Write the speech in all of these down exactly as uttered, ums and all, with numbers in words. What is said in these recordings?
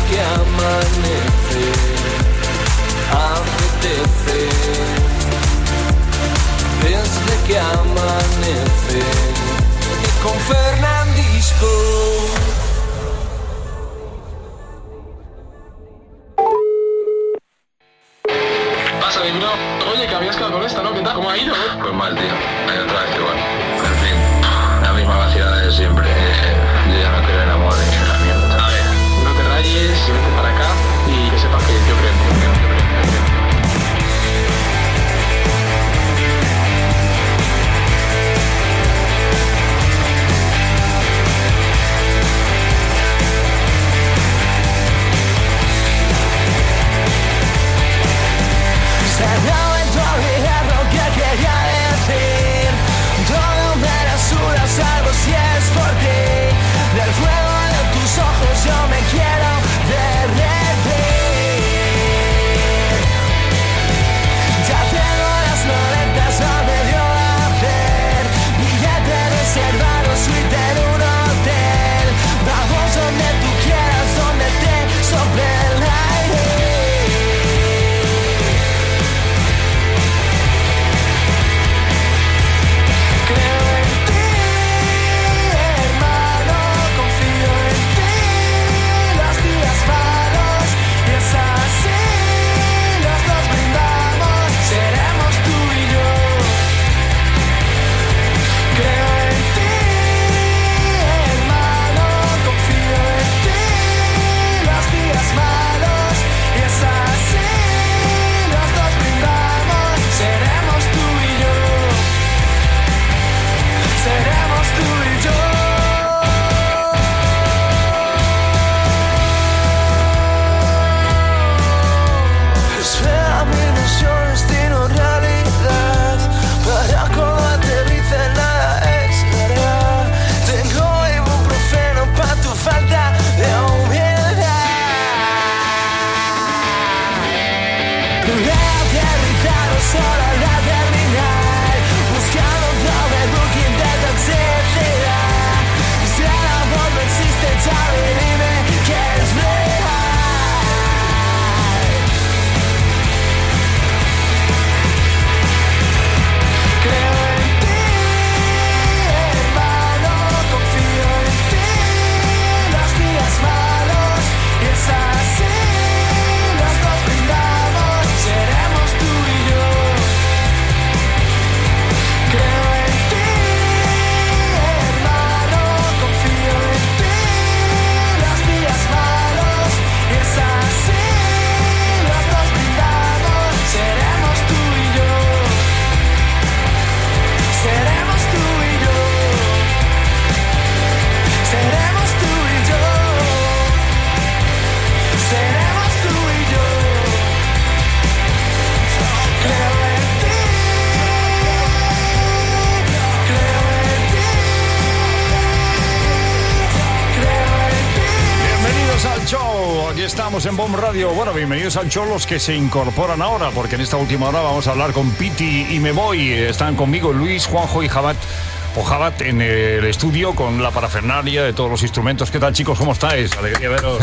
que amanece, apetece. Desde que amanece, y con Fernandisco. Pasa, mi bro. Oye, que habías quedado con esta, ¿no? ¿Qué tal? ¿Cómo ha ido? Pues mal, tío. Hay otra vez igual. En fin, la misma vacilada de siempre. Yo ya no creo en amor ni en la mierda. A ver, no te rayes, vete para acá y que sepas que yo creo en ti. Yo creo, yo creo, yo creo. Se me ha vuelto a olvidar lo que quería decir. Todo me la suda, salvo si es por ti. Del fuego de tus ojos yo me quiero derretir. Ya tengo las maletas donde dio a hacer. Billete reservado, suite en un hotel. Vamos donde tú quieras, donde te sople el aire. Estamos en Bomb Radio. Bueno, bienvenidos al show los que se incorporan ahora, porque en esta última hora vamos a hablar con Piti y Me Voy. Están conmigo Luis, Juanjo y Jabat, o Jabat en el estudio con la parafernalia de todos los instrumentos. ¿Qué tal, chicos? ¿Cómo estáis? Alegría veros.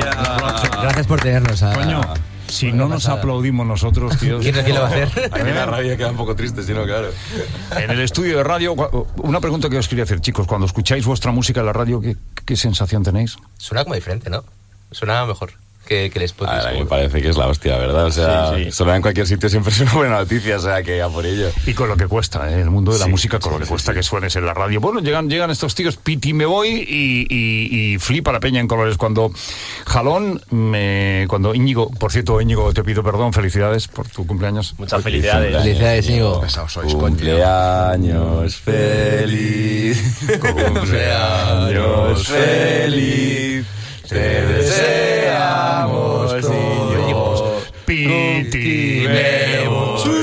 Gracias por tenernos. A... Coño, si no nos aplaudimos nosotros, tío. ¿Quién, ¿quién lo va a hacer? Aquí la rabia queda un poco triste, si no, claro. En el estudio de radio, una pregunta que os quería hacer, chicos. Cuando escucháis vuestra música en la radio, ¿qué, qué sensación tenéis? Suena como diferente, ¿no? Suena mejor que, que el Spotify. A mí me parece que es la hostia, ¿verdad? O sea, sí, sí. Sonar en cualquier sitio siempre es una buena noticia, o sea, que a por ello. Y con lo que cuesta, ¿eh? El mundo de la sí, música, con sí, lo que sí, cuesta sí. que suenes en la radio. Bueno, llegan, llegan estos tíos, Piti Me Voy y, y, y Flipa la Peña en Colores. Cuando Jalón, me, cuando Íñigo, por cierto, Íñigo, te pido perdón, felicidades por tu cumpleaños. Muchas felicidades. Felicidades, Íñigo. Cumpleaños feliz, cumpleaños feliz, te deseamos todos. Piti Me Voy.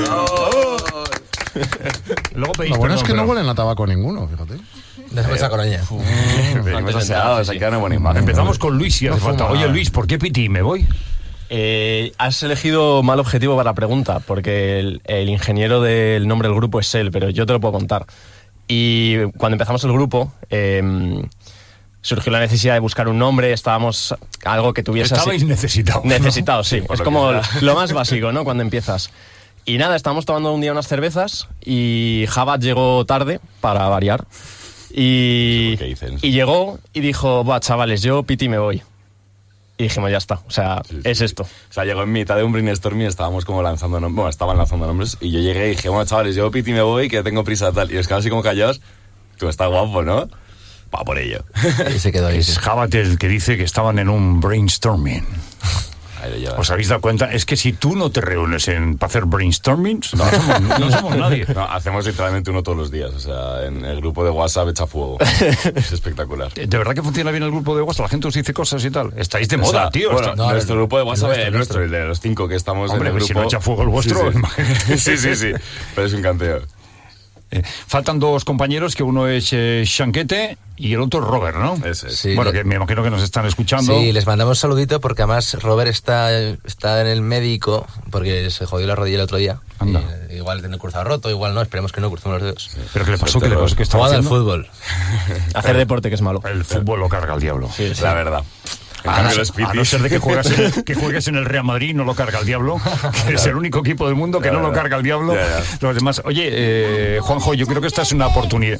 Luego pedís Lo bueno perdón, es que pero... no huelen a tabaco ninguno, fíjate. Después a Coroña. Venimos aseados, aquí una buena imagen. Empezamos con Luis, si hace No falta. fuma Oye, nada. Luis, ¿por qué Piti Me Voy? Eh, has elegido mal objetivo para la pregunta, porque el, el ingeniero del nombre del grupo es él, pero yo te lo puedo contar. Y cuando empezamos el grupo, eh, surgió la necesidad de buscar un nombre, estábamos algo que tuviese Estabais así. necesitados. ¿no? Necesitados, sí. Sí, por es lo como que- lo más básico, ¿no? Cuando empiezas. Y nada, estábamos tomando un día unas cervezas y Jabat llegó tarde, para variar. Y, No sé por qué dicen. y llegó y dijo, va, chavales, yo Piti me voy. Y dijimos, ya está, o sea, Sí, sí, es sí. esto. O sea, llegó en mitad de un brainstorming, estábamos como lanzando nombres, bueno, estaban lanzando nombres, y yo llegué y dije, bueno, chavales, yo Piti me voy, que tengo prisa tal. Y es que así como callados, tú estás guapo, ¿no? Va por ello. Y se quedó ahí. Es Jabat el que dice que estaban en un brainstorming. Ahí lo llevas. ¿Os habéis dado cuenta? Es que si tú no te reúnes en, para hacer brainstormings, no somos, no somos nadie. No, hacemos literalmente uno todos los días, o sea, en el grupo de WhatsApp echa fuego. Es espectacular. ¿De verdad que funciona bien el grupo de WhatsApp? La gente os dice cosas y tal. Estáis de moda, O sea, tío. Bueno, Está- No, nuestro el- grupo de WhatsApp el es nuestro, nuestro, el de los cinco que estamos Hombre, en el pues si grupo. no echa fuego el vuestro, Sí, imagínate. sí, sí, sí, pero es un canteo. Eh, faltan dos compañeros, que uno es eh, Chanquete y el otro Robert, ¿no? Ese es. Sí, bueno, le- que me imagino que nos están escuchando. Sí, les mandamos un saludito porque además Robert está, está en el médico porque se jodió la rodilla el otro día. Anda. Y, eh, igual tiene el cruzado roto, igual no, esperemos que no crucemos los dedos. ¿Pero qué le pasó? ¿Qué le pasó? ¿Qué estaba Jugando al haciendo? fútbol. Hacer deporte, que es malo. El fútbol lo carga el diablo. La verdad. En A cambio, no, los ser- a no pitis- ser de que juegas, en, que juegues en el Real Madrid, no lo carga el diablo, que es el único equipo del mundo que no lo carga el diablo. Ya, ya. Los demás. Oye, eh, Juanjo, yo creo que esta es una oportunidad.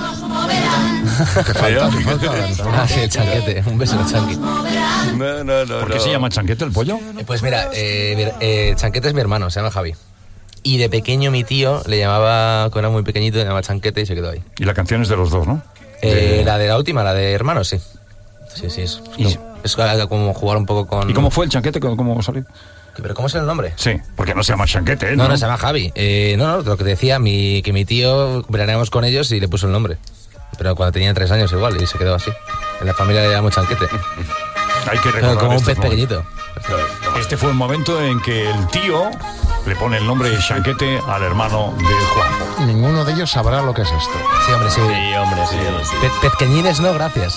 Te falta, te falta. Ah, sí, el chanquete. Un beso al chanqui. No, no, no. ¿Por qué no. se llama Chanquete el pollo? Eh, Pues mira, eh, mira, eh, Chanquete es mi hermano, se llama Javi. Y de pequeño mi tío le llamaba, cuando era muy pequeñito, le llamaba Chanquete y se quedó ahí. Y la canción es de los dos, ¿no? Eh, La de la última, la de hermanos, sí. Sí, sí, es, Y- es como jugar un poco con... ¿Y cómo fue el Chanquete? ¿Cómo, cómo salió? ¿Pero cómo es el nombre? Sí, porque no se llama Chanquete, ¿eh? No, no, se llama Javi. Eh, no, no, lo que decía, mi, que mi tío veraneamos con ellos y le puso el nombre. Pero cuando tenía tres años igual, y se quedó así. En la familia le llamamos Chanquete. Hay que Pero recordar como un estos pez momentos. pequeñito. Este fue el momento en que el tío le pone el nombre de Chanquete al hermano de Juanjo. Ninguno de ellos sabrá lo que es esto. Sí, hombre, sí. Sí, hombre, sí. Pe- Pezqueñines no, gracias.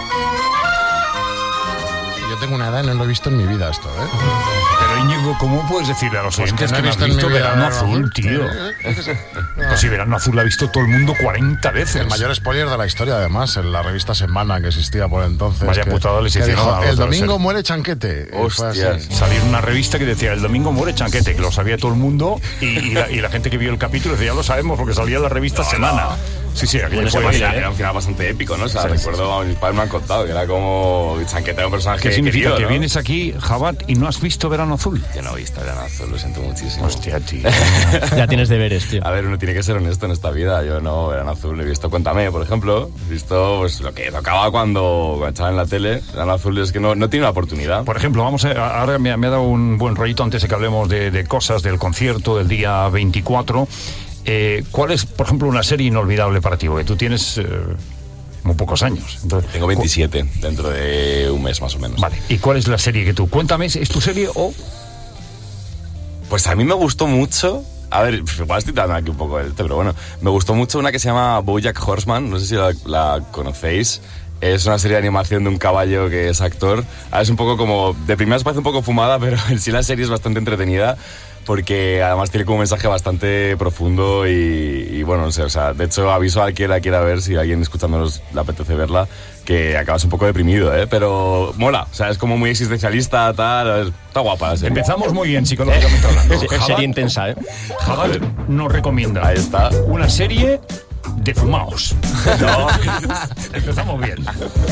Yo tengo una edad y no lo he visto en mi vida esto, ¿eh? Pero Íñigo, ¿cómo puedes decirle a los Pues oyentes que no que, he no has visto en mi visto vida Verano Verano Azul, Azul, tío? eh, Pues si Verano Azul la ha visto todo el mundo cuarenta veces. El mayor spoiler de la historia, además, en la revista Semana que existía por entonces. Vaya que, putada les que hicieron dijo, a los el de la domingo serie". muere Chanquete. Y fue así. Hostias. Salir una revista que decía el domingo muere Chanquete, que lo sabía todo el mundo, y, y, la, y la gente que vio el capítulo decía, ya lo sabemos, porque salía en la revista Semana. Sí, sí, aquello Bueno, fue- fue, era, era un final bastante épico, ¿no? O sea, recuerdo, a mis padres me han contado que era como Chanquete era un personaje ¿Qué significa? querido, Que ¿no? vienes aquí, Jabat, y no has visto Verano Azul. Yo no he visto Verano Azul, lo siento muchísimo. Hostia, tío. Ya tienes deberes, tío. A ver, uno tiene que ser honesto en esta vida. Yo no, Verano Azul, he visto Cuéntame, por ejemplo. He visto pues, lo que tocaba cuando, cuando estaba en la tele. Verano Azul es que no, no tiene una oportunidad. Por ejemplo, vamos a, ahora me, ha- me ha dado un buen rollito antes de que hablemos de, de cosas del concierto del día veinticuatro. Eh, ¿Cuál es, por ejemplo, una serie inolvidable para ti? Porque tú tienes eh, muy pocos años. Entonces, Tengo veintisiete, dentro de un mes más o menos. Vale, ¿y cuál es la serie que tú? Cuéntame, ¿es tu serie o...? Pues a mí me gustó mucho. A ver, igual estoy dando aquí un poco el té, pero bueno. Me gustó mucho una que se llama BoJack Horseman. No sé si la, la conocéis. Es una serie de animación de un caballo que es actor. Ah, es un poco como... De primeras parece un poco fumada, pero en sí la serie es bastante entretenida. Porque además tiene como un mensaje bastante profundo y, y bueno, no sé, o sea, de hecho aviso a quien la quiera ver, si alguien escuchándonos le apetece verla, que acabas un poco deprimido, ¿eh? Pero mola, o sea, es como muy existencialista, tal, está guapa la serie. Empezamos muy bien psicológicamente hablando. Es Jabat- serie intensa, ¿eh? Jabat nos recomienda Ahí está. una serie de fumaos. No, empezamos bien.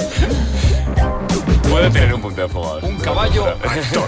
Puede tener un punto de fuego. Un caballo actor.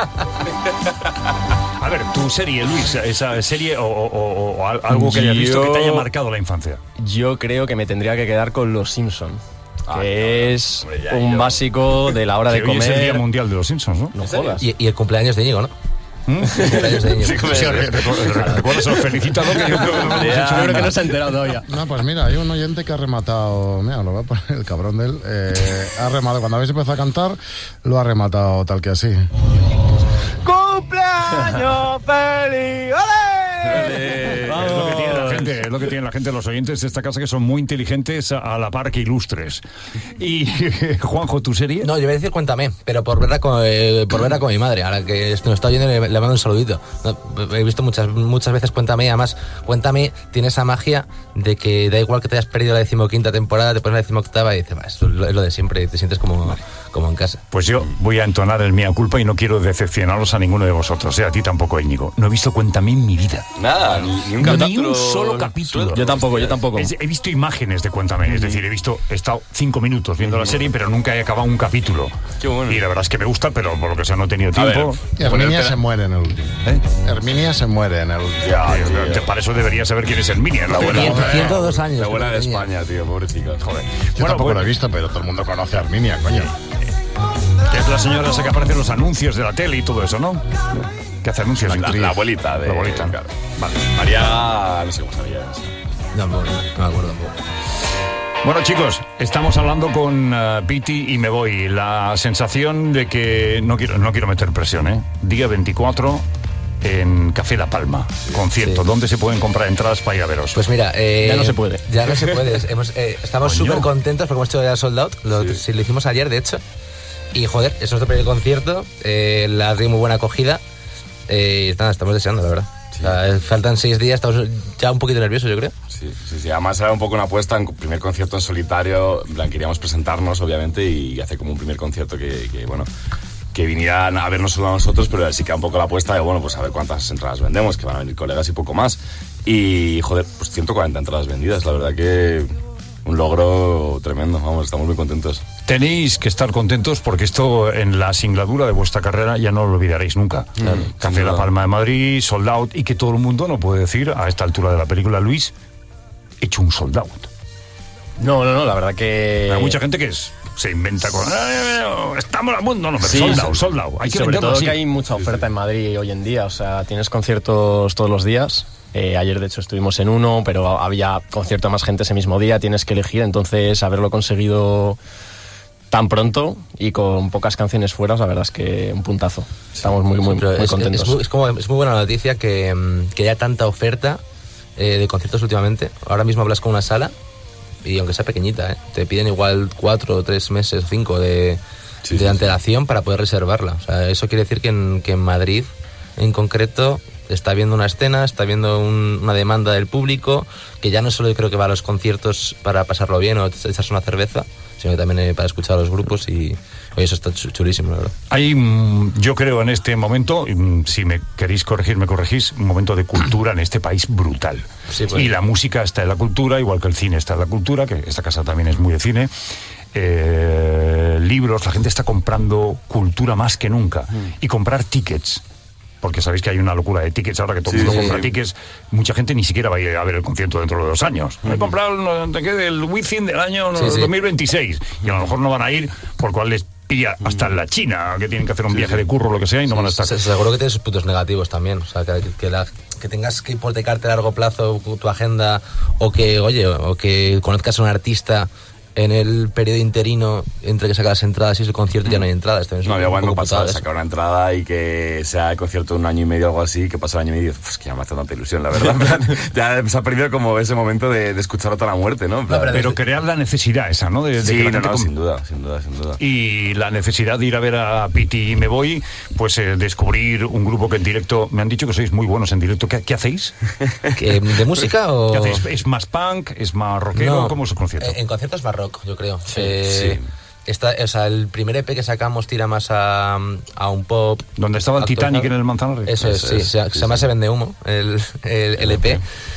A ver, tu serie, Luis, esa serie o, o- o- o al- algo que hayas visto que te haya Yo- marcado la infancia. Yo creo que me tendría que quedar con Los Simpson, Ah, que no, es hombre, ya, un yo- básico de la hora de Que hoy es el Día comer. Mundial de los Simpsons, ¿no? No jodas. Y, y el cumpleaños de Íñigo, ¿no? El cumpleaños de Íñigo. Sí, como O sea, es. re- recu- re- recuerdas, os felicito, ¿no? Que yo creo que no hemos Ya, hecho yo creo que nada. no se ha enterado todavía. No, pues mira, hay un oyente que ha rematado. Mira, lo voy a poner el cabrón de él. eh, ha rematado. Cuando habéis empezado a cantar, lo ha rematado tal que así. ¡Cumpleaños feliz! ¡Ole! Es lo que tiene la gente, es lo que tiene la gente, los oyentes de esta casa, que son muy inteligentes a la par que ilustres. Y Juanjo, ¿tu serie? No, yo voy a decir Cuéntame, pero por verla con, eh, por verla con mi madre. Ahora que nos está oyendo, le, le mando un saludito. No, he visto muchas muchas veces Cuéntame, y además Cuéntame tiene esa magia de que da igual que te hayas perdido la decimoquinta temporada, te pones la decimoctava y dices, es lo de siempre, y te sientes como, como en casa. Pues yo voy a entonar el mea culpa y no quiero decepcionaros a ninguno de vosotros, eh, a ti tampoco, Íñigo. No he visto Cuéntame en mi vida. Nada, ni, ni un Ni capítulo. un solo capítulo. Yo tampoco, yo tampoco. Es- he visto imágenes de Cuéntame, es decir, he visto, he estado cinco minutos viendo la serie, pero nunca he acabado un capítulo. Qué bueno. Y la verdad es que me gusta, pero por lo que sea no he tenido A ver, tiempo. Herminia se muere en el último. ¿Eh? Herminia se muere en el último. Ya, Eh, tío. te- para eso deberías saber quién es Herminia, la abuela. Ciento- ciento dos años. La abuela creo de que tenía. España, tío, pobrecita. Joder. Yo Bueno, tampoco bueno, lo he visto, pero todo el mundo conoce a Herminia, coño. que es la señora esa que aparece en los anuncios de la tele y todo eso, ¿no? Que hace anuncios. La, la abuelita de... La abuelita. Claro. Vale. María... No sé cómo se llama. No, no, no me acuerdo tampoco. Bueno, chicos, estamos hablando con uh, Piti y me voy. La sensación de que no quiero, no quiero meter presión, ¿eh? Día veinticuatro en Café La Palma, concierto. Sí. ¿Dónde se pueden comprar entradas para ir a veros? Pues mira, eh, Ya no se puede. Ya no se puede. Hemos, eh, estamos Coño. súper contentos porque hemos hecho ya sold out. Lo, Sí. sí, lo hicimos ayer, de hecho. Y joder, eso es nuestro primer concierto. Eh, la ha tenido muy buena acogida. Eh, nada, estamos deseando, la verdad. Sí. O sea, faltan seis días, estamos ya un poquito nerviosos, yo creo. Sí, sí, sí. Además era un poco una apuesta, en primer concierto en solitario, en plan, queríamos presentarnos, obviamente, y hacer como un primer concierto que, que, bueno, que vinieran a vernos solo a nosotros, pero sí que un poco la apuesta de, bueno, pues a ver cuántas entradas vendemos, que van a venir colegas y poco más. Y, joder, pues ciento cuarenta entradas vendidas, la verdad que un logro tremendo, vamos, estamos muy contentos. Tenéis que estar contentos porque esto en la singladura de vuestra carrera ya no lo olvidaréis nunca. Café sin La duda. Palma de Madrid, sold out, y que todo el mundo no puede decir a esta altura de la película, Luis, he hecho un sold out. No, no, no, la verdad que... Hay mucha gente que es, se inventa con... "Eh, estamos al mundo", no, pero Sí, sold sí. out, sold out. Hay Y que sobre venderlo todo así. que hay mucha oferta en Madrid hoy en día, o sea, tienes conciertos todos los días. Eh, ayer de hecho estuvimos en uno, pero había concierto de más gente ese mismo día, tienes que elegir, entonces haberlo conseguido tan pronto y con pocas canciones fuera, la verdad es que un puntazo. Estamos muy, muy, Pero muy es, contentos. es muy, es como, es muy buena noticia que, mm, que haya tanta oferta eh, de conciertos últimamente. Ahora mismo hablas con una sala y aunque sea pequeñita, ¿eh? Te piden igual cuatro o tres meses, cinco de, Sí, de sí, antelación para poder reservarla. O sea, eso quiere decir que en, que en Madrid, en concreto, está viendo una escena, está viendo un- una demanda del público, que ya no solo creo que va a los conciertos para pasarlo bien o echarse una cerveza, sino que también eh, para escuchar a los grupos y oye, eso está chu- chulísimo, la verdad. Hay, mm, yo creo, en este momento, mm, si me queréis corregir, me corregís, un momento de cultura en este país brutal. Sí, pues. Y la música está en la cultura, igual que el cine está en la cultura, que esta casa también es muy de cine. Eh, libros, la gente está comprando cultura más que nunca. Y comprar tickets. Porque sabéis que hay una locura de tickets ahora que todo el Sí, mundo sí, compra sí. tickets. Mucha gente ni siquiera va a ir a ver el concierto dentro de dos años. He comprado no, te quede el Wizzing del año Sí, sí. dos mil veintiséis. Y a lo mejor no van a ir, por cual les pilla hasta en la China, que tienen que hacer un viaje de curro o lo que sea, y no van a estar. Se- Seguro que tiene sus puntos negativos también. O sea, que, que, la- que tengas que hipotecarte a largo plazo tu agenda o que, oye, o que conozcas a un artista en el periodo interino entre que sacas las entradas y su concierto ya no hay entradas. También es No, un había igual no poco pasa putada eso. sacar una entrada y que sea el concierto de un año y medio o algo así, que pasa el año y medio, pues que ya me hace tanta ilusión, la verdad. En plan, ya se ha perdido como ese momento de, de escuchar otra la muerte, ¿no? En plan, Pero crear la necesidad esa, ¿no? De, de sí, que la no, gente no, com- sin duda, sin duda, sin duda. Y la necesidad de ir a ver a Piti y Me Voy, pues eh, descubrir un grupo que en directo, me han dicho que sois muy buenos en directo. ¿Qué, qué hacéis? ¿Que, ¿De música o...? ¿Qué hacéis? ¿Es más punk? ¿Es más rockero? No, ¿Cómo es el concierto? En, en conciertos más rock, yo creo. Sí, Eh, sí. Está, o sea, el primer E P que sacamos tira más a, a un pop. ¿Donde estaba el actual. Titanic en el Manzanares? Eso es, Eso sí. es, se, sí, se llama sí. Se Vende Humo, el, el, el E P.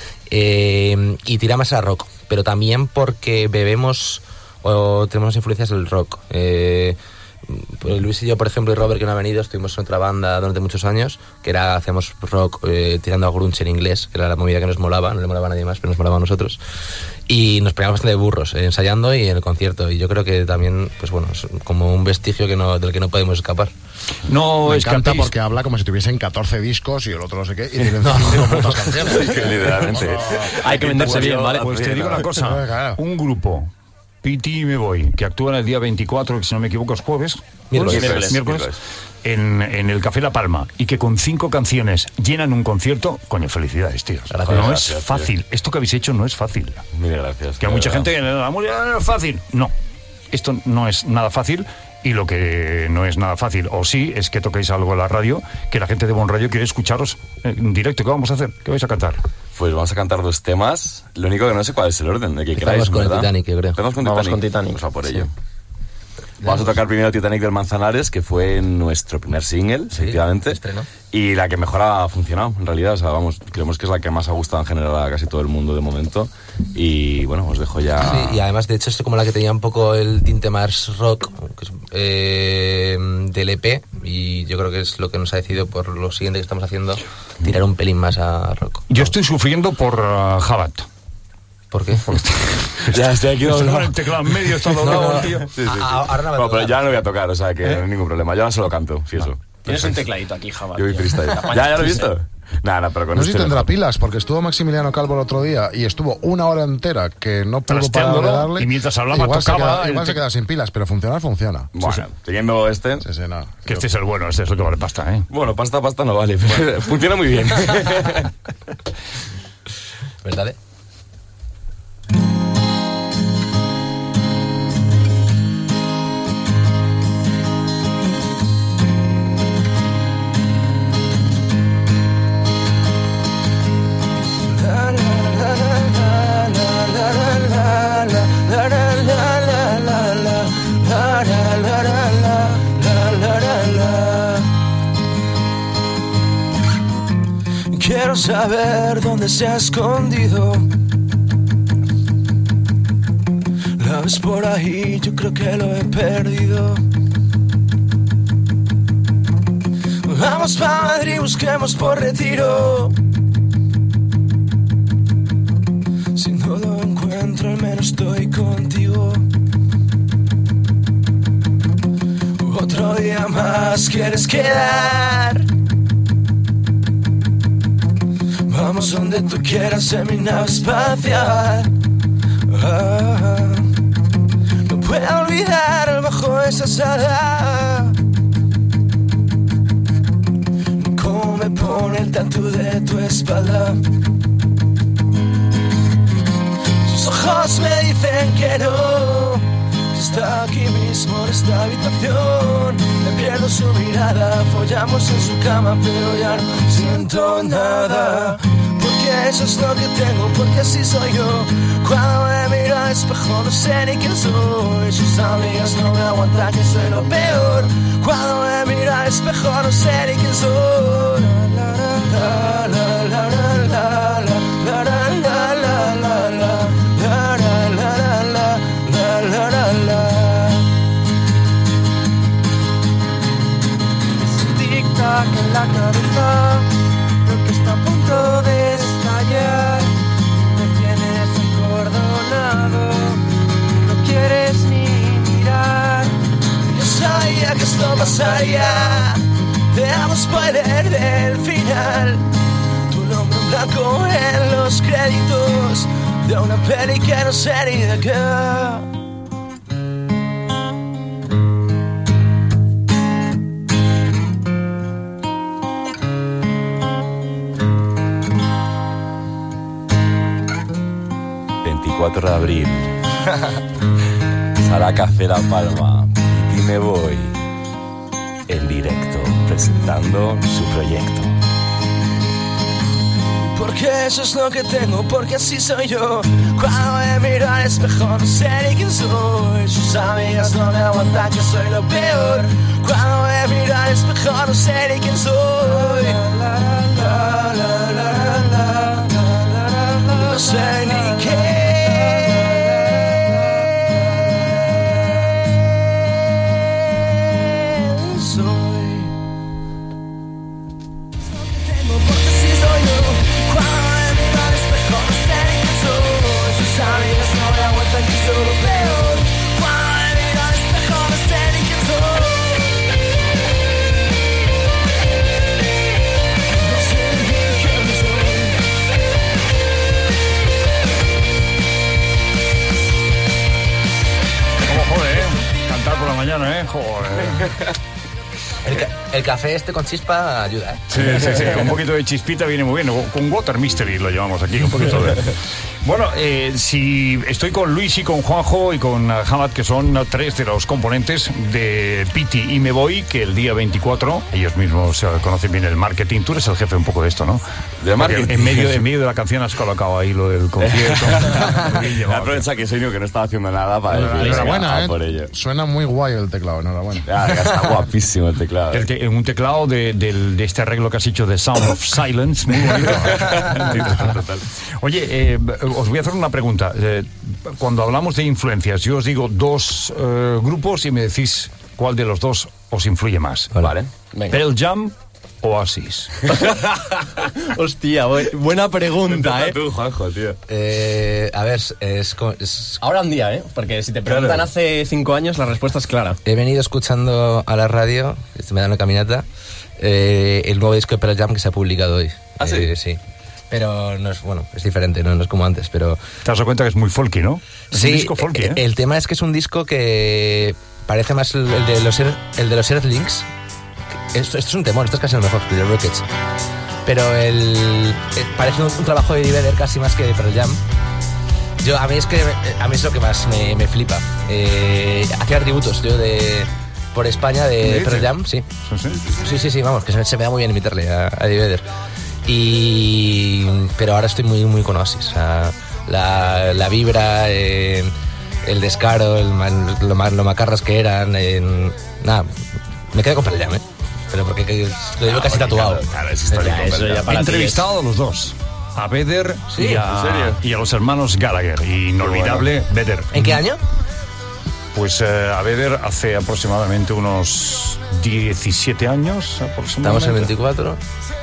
Eh, y tira más a rock, pero también porque bebemos o tenemos influencias del rock. Eh, pues Luis y yo, por ejemplo, y Robert, que no ha venido, estuvimos en otra banda durante muchos años, que era, hacíamos rock eh, tirando a grunge en inglés, que era la movida que nos molaba, no le molaba a nadie más, pero nos molaba a nosotros. Y nos pegamos bastante de burros, eh, ensayando y en el concierto. Y yo creo que también, pues bueno, es como un vestigio que no, del que no podemos escapar. No, Me es encanta que porque habla como si tuviesen catorce discos y el otro no sé qué, y tienen cinco putas canciones. Literalmente. Hay que venderse bien, ¿vale? Pues te digo una cosa, Claro. un grupo Piti y Me Voy, que actúan el día veinticuatro, que si no me equivoco es jueves. Miércoles. Miércoles. Miércoles. miércoles, En, en el Café La Palma, y que con cinco canciones llenan un concierto, coño, felicidades, tíos. Gracias. No Gracias, es fácil. tío. Esto que habéis hecho no es fácil. Mil gracias. Que a de mucha verdad. gente, la música no es fácil. No, esto no es nada fácil. Y lo que no es nada fácil, o sí, es que toquéis algo en la radio, que la gente de Bon Radio quiere escucharos en directo. ¿Qué vamos a hacer? ¿Qué vais a cantar? Pues vamos a cantar dos temas. Lo único que no sé cuál es el orden de que Empezamos queráis, con el ¿verdad? Titanic, yo creo. Empezamos con Vamos Titanic. con Titanic. Vamos a por Sí. ello. Vamos a tocar primero Titanic del Manzanares, que fue nuestro primer single, Sí, efectivamente. estreno. Y la que mejor ha funcionado, en realidad. O sea, vamos, creemos que es la que más ha gustado en general a casi todo el mundo de momento. Y bueno, os dejo ya. Sí, y además, de hecho, es como la que tenía un poco el tinte más rock que es, eh, del E P. Y yo creo que es lo que nos ha decidido, por lo siguiente que estamos haciendo, tirar un pelín más a rock. Yo estoy sufriendo por uh, Jabat. ¿Por qué? Ya estoy aquí Está doblado. con el teclado en medio, está doblado, No, no, tío. Sí, sí, sí. Ah, ahora no me va a Bueno, pero tocar. ya no voy a tocar, o sea que no hay ningún problema. Yo ahora solo canto, si eso. Tienes un tecladito aquí, Java. Yo voy tío. freestyle. Apañas, ¿Ya, ya lo he sí. visto? Nada, nada, pero con No sé si este tendrá mejor. pilas, porque estuvo Maximiliano Calvo el otro día y estuvo una hora entera que no pudo parar de Trasteándolo, darle. y mientras hablaba igual tocaba Se queda, el igual te- se queda sin pilas, pero funcionar, funciona. Bueno, siguiendo este. Sí, sí, no. Que este es el bueno, este es el que vale pasta, ¿eh? Bueno, pasta, pasta no vale. Funciona muy bien. ¿Verdad? eh? Quiero saber dónde se ha escondido. La ves por ahí, yo creo que lo he perdido. Vamos pa' Madrid, busquemos por Retiro. Si no lo encuentro, al menos estoy contigo. Otro día más, ¿quieres quedar? Vamos donde tú quieras en mi nave espacial. Ah, no puedo olvidar bajo esa sala cómo me pone el tatu de tu espalda. Sus ojos me dicen que no, que está aquí mismo en esta habitación. Me pierdo su mirada, follamos en su cama, pero ya no siento nada. Porque eso es lo que tengo, porque así soy yo. Cuando me miro al espejo no sé ni quién soy. Sus amigas no me aguantan, que soy lo peor. Cuando me miro al espejo no sé ni quién soy. La, la, la, la, la, la, la, la, la, la, la, la. La, la, la, la, la, la, la, la. Es un tic-tac en la cabeza, lo que está a punto de estallar. Me tienes encordonado, no quieres ni mirar. Yo sabía que esto pasaría, te damos spoiler del final. Tu nombre en blanco en los créditos de una peli que no sé ni de qué. veinticuatro de abril. Sala Café La Palma. Y Me Voy. En directo, presentando su proyecto. Porque eso es lo que tengo, porque así soy yo. Cuando me miro al espejo no sé ni quién soy. Sus amigas no me aguantan, que soy lo peor. Cuando me miro al espejo no sé ni quién soy. La, la, la, la, la, la, no sé ni qué. El, ca- el café este con chispa ayuda, ¿eh? Sí, sí, sí. Un poquito de chispita viene muy bien. Con Water Mystery lo llevamos aquí. Un poquito de... Bueno, eh, si estoy con Luis y con Juanjo y con uh, Hamad, que son uh, tres de los componentes de Piti y Me Voy, que el día veinticuatro, ellos mismos uh, conocen bien el marketing. Tú eres el jefe un poco de esto, ¿no? De marketing. En medio, en medio de la canción has colocado ahí lo del concierto. Muy bien llevado. Aprovecha que soy yo que no estaba haciendo nada para decir, Enhorabuena, venga, ¿eh? por ello. Suena muy guay el teclado, enhorabuena. Ya, ya está guapísimo el teclado. El te- un teclado de, del- de este arreglo que has hecho de Sound of Silence, muy bonito. Total. Oye, eh, os voy a hacer una pregunta. Eh, cuando hablamos de influencias, yo os digo dos eh, grupos y me decís cuál de los dos os influye más. Vale. Venga. Pearl Jam, Oasis. Hostia, bu- buena pregunta, ¿eh? Tú, Juanjo, tío. Eh, a ver, es, co- es- Ahora un día, ¿eh? Porque si te preguntan hace cinco años, la respuesta es clara. he venido escuchando a la radio, esto me da una caminata, eh, el nuevo disco de Pearl Jam que se ha publicado hoy. ¿Ah, sí? Eh, sí. Pero no es, bueno, es diferente, ¿no? No es como antes, pero... Te has dado cuenta que es muy folky, ¿no? Es Sí, un disco folky, ¿eh? el tema es que es un disco que parece más el, el de los Earth- el de los Earthlings. Esto, esto es un temor, esto es casi el mejor, el de Rockets. Pero el, eh, parece un, un trabajo de Eddie Vedder casi más que de Pearl Jam. Yo, a mí es que a mí es lo que más me, me flipa. Eh, hacía tributos, tío, de por España ¿Me de dices? Pearl Jam, sí. Sí, sí. Sí, sí, sí, vamos, que se, se me da muy bien imitarle a, a Eddie Vedder. Y, pero ahora estoy muy, muy con Oasis. O sea, la, la vibra, eh, el descaro, el man- lo, ma- lo macarras que eran. eh, nada, me quedo con Pearl Jam, ¿eh? Pero porque que- lo llevo casi tatuado. Claro, claro, es histórico. Ya, eso ¿verdad? ya He para ti entrevistado a los dos. A Vedder Sí, y, a, ¿en serio? y a los hermanos Gallagher. Inolvidable Vedder. ¿En qué año? Pues eh, a Vedder hace aproximadamente unos diecisiete años. Aproximadamente. Estamos en veinticuatro.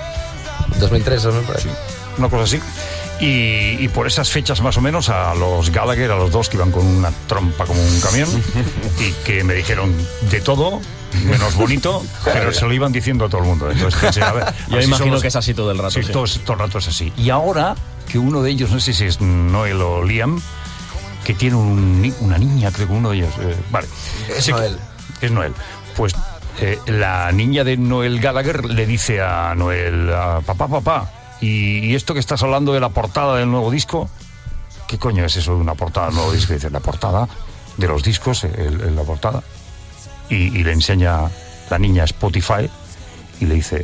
dos mil tres, dos mil por ahí. Sí, una cosa así. Y, y por esas fechas más o menos a los Gallagher, a los dos que iban con una trompa como un camión y que me dijeron de todo, menos bonito, pero se lo iban diciendo a todo el mundo. Entonces pensé, a ver, Yo así imagino somos- que es así todo el rato. Sí, sí. todo, es- todo el rato es así. Y ahora que uno de ellos, no sé si es Noel o Liam, que tiene un ni- una niña, creo que uno de ellos. eh, vale. Es Sí, Noel. Es Noel. Pues eh, la niña de Noel Gallagher le dice a Noel, a, papá, papá, ¿y, y esto que estás hablando de la portada del nuevo disco? ¿Qué coño es eso de una portada del nuevo disco? Y dice, la portada de los discos, el- el- la portada. Y, y le enseña la niña Spotify y le dice,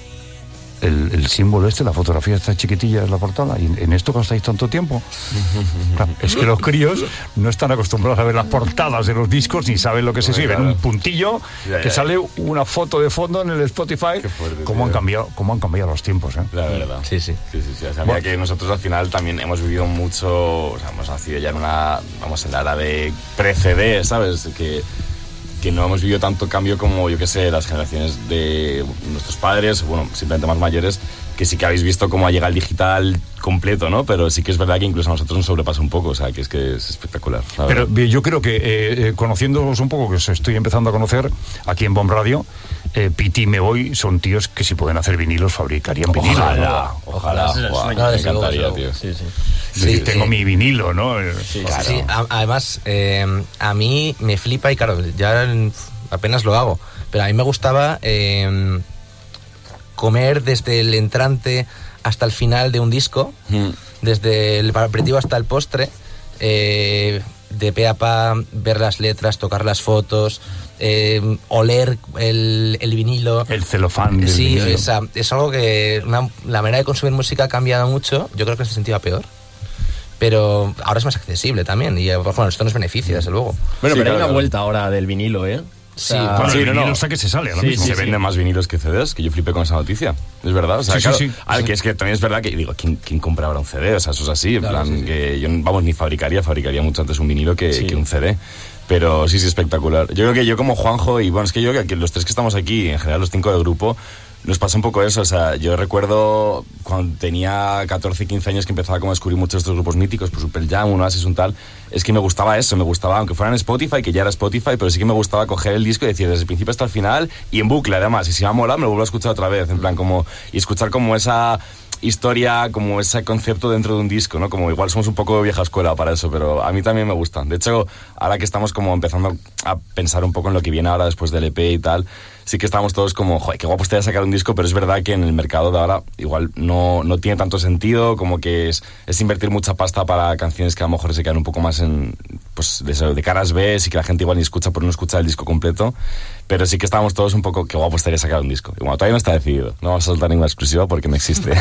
el, el símbolo este, la fotografía esta chiquitilla es la portada, y en esto gastáis tanto tiempo. Claro, es que los críos no están acostumbrados a ver las portadas de los discos ni saben lo que es eso, y ven un puntillo Ya, que ya. sale una foto de fondo en el Spotify. Qué fuerte, cómo han tío. cambiado, cómo han cambiado los tiempos, ¿eh? La verdad. Sí, sí. Sí, sí, sí. O sea, mira que nosotros al final también hemos vivido mucho, o sea, hemos nacido ya en una, vamos, en la era de pre-C D, ¿sabes? Que, que no hemos vivido tanto cambio como, yo qué sé, las generaciones de nuestros padres, bueno, simplemente más mayores, que sí que habéis visto cómo ha llegado el digital completo, ¿no? Pero sí que es verdad que incluso a nosotros nos sobrepasa un poco, o sea, que es que es espectacular. la Pero verdad. bien, yo creo que, eh, eh, conociéndoos un poco, que os estoy empezando a conocer aquí en Bomb Radio, eh, Piti y Me Voy son tíos que si pueden hacer vinilos, fabricarían vinilos. Ojalá, ojalá, ese es el guau, sueño. me Desde luego, encantaría, desde tío. luego. Sí, sí. Sí, Sí, tengo eh, mi vinilo, ¿no? Eh, Sí, Sí, sí, a- además, eh, a mí me flipa y claro, ya apenas lo hago, pero a mí me gustaba eh, comer desde el entrante hasta el final de un disco, Mm. desde el aperitivo hasta el postre, eh, de pe a pa, ver las letras, tocar las fotos, eh, oler el, el vinilo. El celofán del Sí, vinilo. o sea, es algo que una- la manera de consumir música ha cambiado mucho. Yo creo que en ese sentido a peor. Pero ahora es más accesible también. Y bueno, esto nos beneficia, desde luego. Bueno, Sí, pero hay claro, una claro. vuelta ahora del vinilo, ¿eh? Sí, O sea, Bueno, Sí, el no, vinilo no. está que se sale ahora Sí, mismo. se venden más vinilos que C Ds, que yo flipé con esa noticia. Es verdad, o sea, Sí, sí, claro, sí. a ver, que es que también es verdad que, digo, ¿quién, quién compra ahora un C D? O sea, eso es así, en plan, que yo, vamos, ni fabricaría, fabricaría mucho antes un vinilo que, Sí. que un C D. Pero sí, sí, espectacular. Yo creo que yo como Juanjo, y bueno, es que yo creo que los tres que estamos aquí, en general los cinco del grupo, nos pasa un poco eso, o sea, yo recuerdo cuando tenía catorce, quince años que empezaba como a descubrir muchos de estos grupos míticos, pues Super Jam, un Oasis, un tal, es que me gustaba eso, me gustaba, aunque fueran Spotify, que ya era Spotify, pero sí que me gustaba coger el disco y decir desde el principio hasta el final y en bucle además, y si me ha molado me lo vuelvo a escuchar otra vez, en plan como, y escuchar como esa... historia, como ese concepto dentro de un disco, ¿no? Como igual somos un poco vieja escuela para eso, pero a mí también me gusta. De hecho, ahora que estamos como empezando a pensar un poco en lo que viene ahora después del E P y tal, sí que estamos todos como, joder, qué guapo estaría sacar un disco, pero es verdad que en el mercado de ahora igual no, no tiene tanto sentido, como que es, es invertir mucha pasta para canciones que a lo mejor se quedan un poco más en, pues, de, de caras B, y que la gente igual ni escucha por no escuchar el disco completo, pero sí que estábamos todos un poco, qué guapo estaría sacar un disco. Y bueno, todavía no está decidido, no vamos a soltar ninguna exclusiva porque no existe.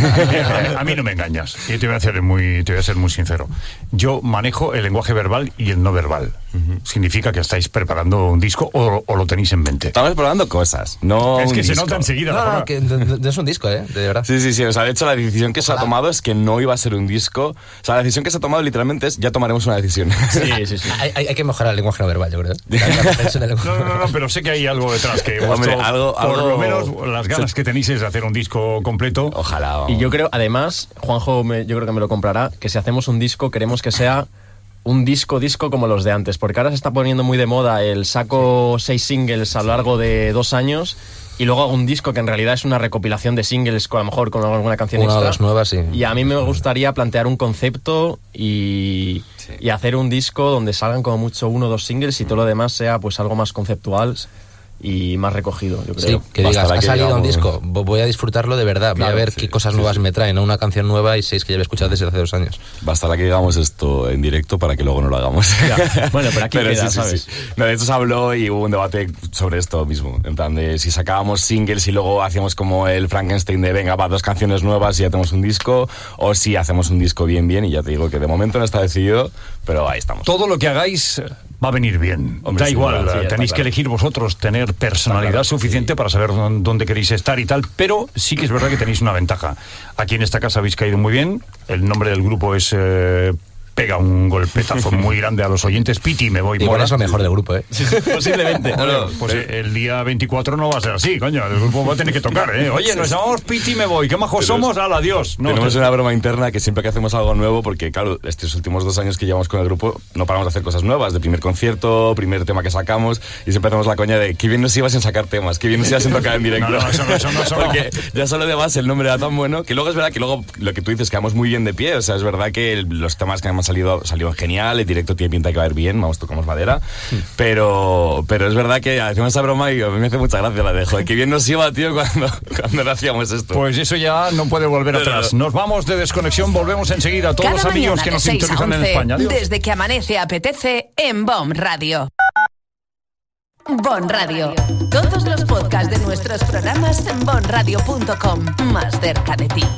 A mí no me engañas, y te voy a ser muy, te voy a ser muy sincero. Yo manejo el lenguaje verbal y el no verbal. Uh-huh. ¿Significa que estáis preparando un disco o, o lo tenéis en mente? Estamos probando cosas, no es que un se disco. nota enseguida. No, no, no, que no es un disco, ¿eh? De verdad. Sí, sí, sí. O sea, de hecho, la decisión que se ha tomado es que no iba a ser un disco. O sea, la decisión que se ha tomado literalmente es ya tomaremos una decisión. Sí, sí, sí. Hay, hay, hay que mejorar el lenguaje no verbal, yo creo. No, no, no, no, pero sé que hay algo detrás que Hombre, vuestro, algo, por algo... lo menos las ganas que tenéis es de hacer un disco completo. Ojalá. Vamos. Y yo creo, además, Juanjo me, yo creo que me lo comprará, que si hacemos un disco queremos que sea un disco disco como los de antes, porque ahora se está poniendo muy de moda el saco seis singles a lo largo de dos años y luego hago un disco que en realidad es una recopilación de singles, con, a lo mejor con alguna canción una extra. o dos nuevas, sí. Y a mí me gustaría plantear un concepto y, sí. y hacer un disco donde salgan como mucho uno o dos singles y todo lo demás sea pues algo más conceptual y más recogido, yo creo. Sí, que digas, ha salido digamos... un disco, voy a disfrutarlo de verdad, voy claro, a ver sí, qué cosas sí, nuevas sí. me traen, ¿no? Una canción nueva y seis que ya he escuchado desde hace dos años. Bastará que digamos esto en directo para que luego no lo hagamos. Ya. Bueno, pero aquí pero queda, sí, ¿sabes? Sí, sí. No, de hecho se habló y hubo un debate sobre esto mismo, en plan de si sacábamos singles y luego hacíamos como el Frankenstein de venga, va, dos canciones nuevas y ya tenemos un disco, o si hacemos un disco bien, bien, y ya te digo que de momento no está decidido, pero ahí estamos. Todo lo que hagáis va a venir bien. Hombre, da sí, igual, sí, tenéis claro. que elegir vosotros, tener personalidad claro, suficiente sí. para saber dónde queréis estar y tal, pero sí que es verdad que tenéis una ventaja. Aquí en esta casa habéis caído muy bien, el nombre del grupo es... Eh, pega un golpetazo muy grande a los oyentes. Piti, me voy. Igual es lo mejor del grupo, ¿eh? Sí, posiblemente. No, no, pues pero... el día veinticuatro no va a ser así, coño. El grupo va a tener que tocar, ¿eh? Oye, nos llamamos Piti, me voy. ¿Qué majos pero somos? ¡Hala, adiós! No, tenemos te... una broma interna que siempre que hacemos algo nuevo, porque claro, estos últimos dos años que llevamos con el grupo, no paramos de hacer cosas nuevas. De primer concierto, primer tema que sacamos, y siempre hacemos la coña de qué bien nos ibas en sacar temas, qué bien nos ibas en tocar en directo. No, no, eso no, eso no, eso no. Porque ya solo de base el nombre era tan bueno, que luego es verdad que luego lo que tú dices, quedamos muy bien de pie. O sea, es verdad que el, los temas que han salido salieron genial, el directo tiene pinta de que va a ir bien, vamos, tocamos madera, sí. pero pero es verdad que hacemos esa broma y a mí me hace mucha gracia la de, joder, que bien nos iba, tío, cuando, cuando hacíamos esto. Pues eso ya no puede volver pero, atrás. Nos vamos de desconexión, volvemos enseguida a todos Cada los amigos que nos sintonizan en España. Adiós. Desde que amanece apetece en Bon Radio. Bon Radio. Todos los podcasts de nuestros programas en bon radio punto com, más cerca de ti.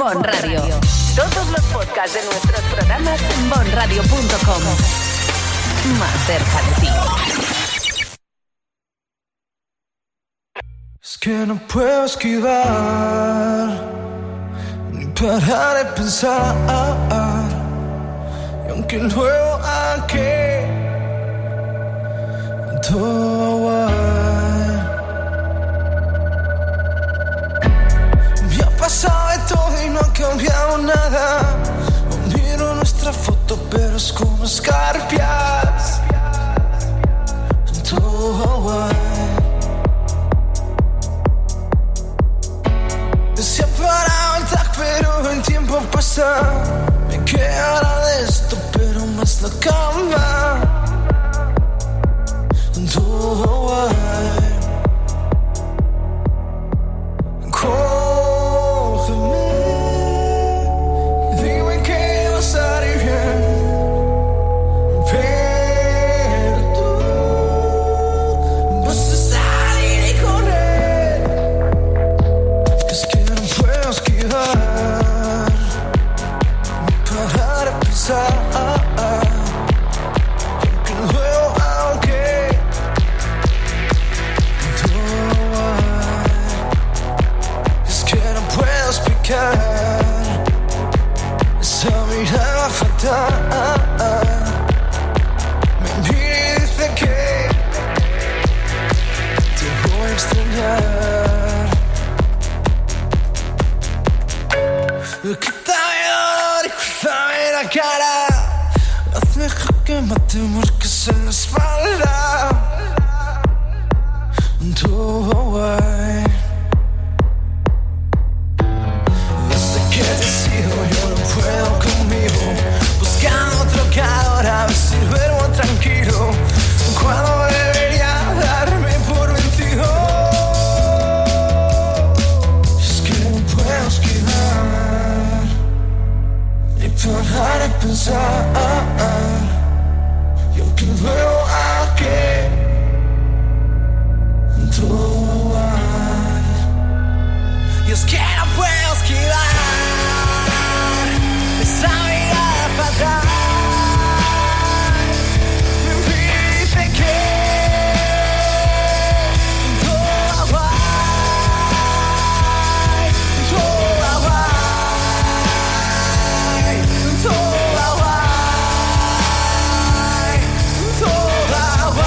Bon Radio. Todos los podcasts de nuestros programas en bon radio punto com. Más cerca de ti. Es que no puedo esquivar ni parar de pensar. Y aunque luego aquí todo va, me ha pasado de todo y no ha cambiado nada. Miro nuestra foto pero es como escarpias. Todo va. Se ha parado el tag pero el tiempo pasa. Me quedará de esto pero más la cama. Todo va. Cógeme, dime que va a salir bien. Pero tú vas a salir y correr. Es que no puedo esquivar ni parar de pensar. Que luego aunque esa mirada fatal me dice que te voy a extrañar. Quítame dolor y cruzame la cara. Hazme que mate marcas en la espalda. Todo guay. Que te sigo, yo no puedo conmigo. Buscando otro calor, a ver si duermo tranquilo. Cuando debería darme por vencido. Es que no puedo esquivar ni parar de pensar. Y aunque luego aquí todo va. Y es que no puedo esquivar esa mirada fatal. Me dice que todo va, todo va, todo va, todo va.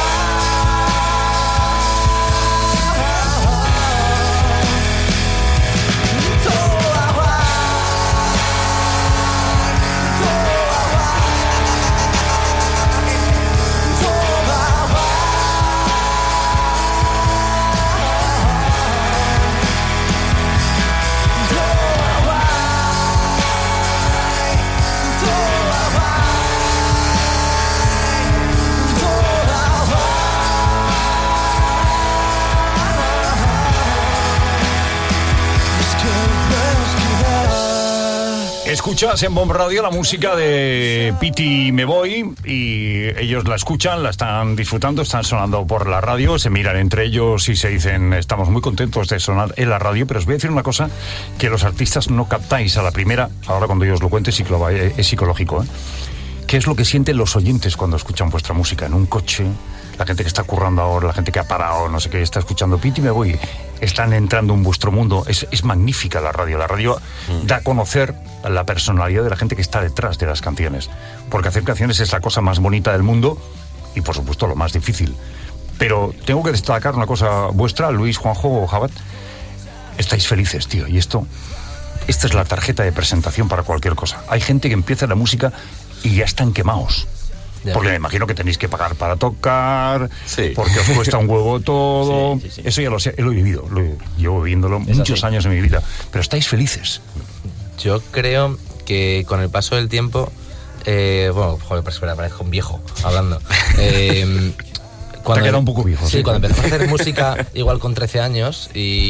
Escuchas en Bon Radio la música de Piti y Me Voy y ellos la escuchan, la están disfrutando, están sonando por la radio, se miran entre ellos y se dicen estamos muy contentos de sonar en la radio, pero os voy a decir una cosa que los artistas no captáis a la primera, ahora cuando yo os lo cuente es psicológico, ¿eh? ¿Qué es lo que sienten los oyentes cuando escuchan vuestra música en un coche? La gente que está currando ahora, la gente que ha parado, no sé qué, está escuchando Piti y Me Voy, están entrando en vuestro mundo. Es, es magnífica la radio. La radio mm. da a conocer la personalidad de la gente que está detrás de las canciones. Porque hacer canciones es la cosa más bonita del mundo y, por supuesto, lo más difícil. Pero tengo que destacar una cosa vuestra, Luis, Juanjo o Jabat. Estáis felices, tío. Y esto, esta es la tarjeta de presentación para cualquier cosa. Hay gente que empieza la música y ya están quemados. Ya. Porque me imagino que tenéis que pagar para tocar, sí. Porque os cuesta un huevo todo. Sí, sí, sí. Eso ya lo sé, lo he vivido, lo he, llevo viviéndolo es muchos así. años en mi vida. Pero estáis felices. Yo creo que con el paso del tiempo, eh, bueno, joder, espera, parezco un viejo hablando. Eh, cuando, Te ha quedado un poco viejo. Sí, sí, cuando empezamos a hacer música, igual con trece años,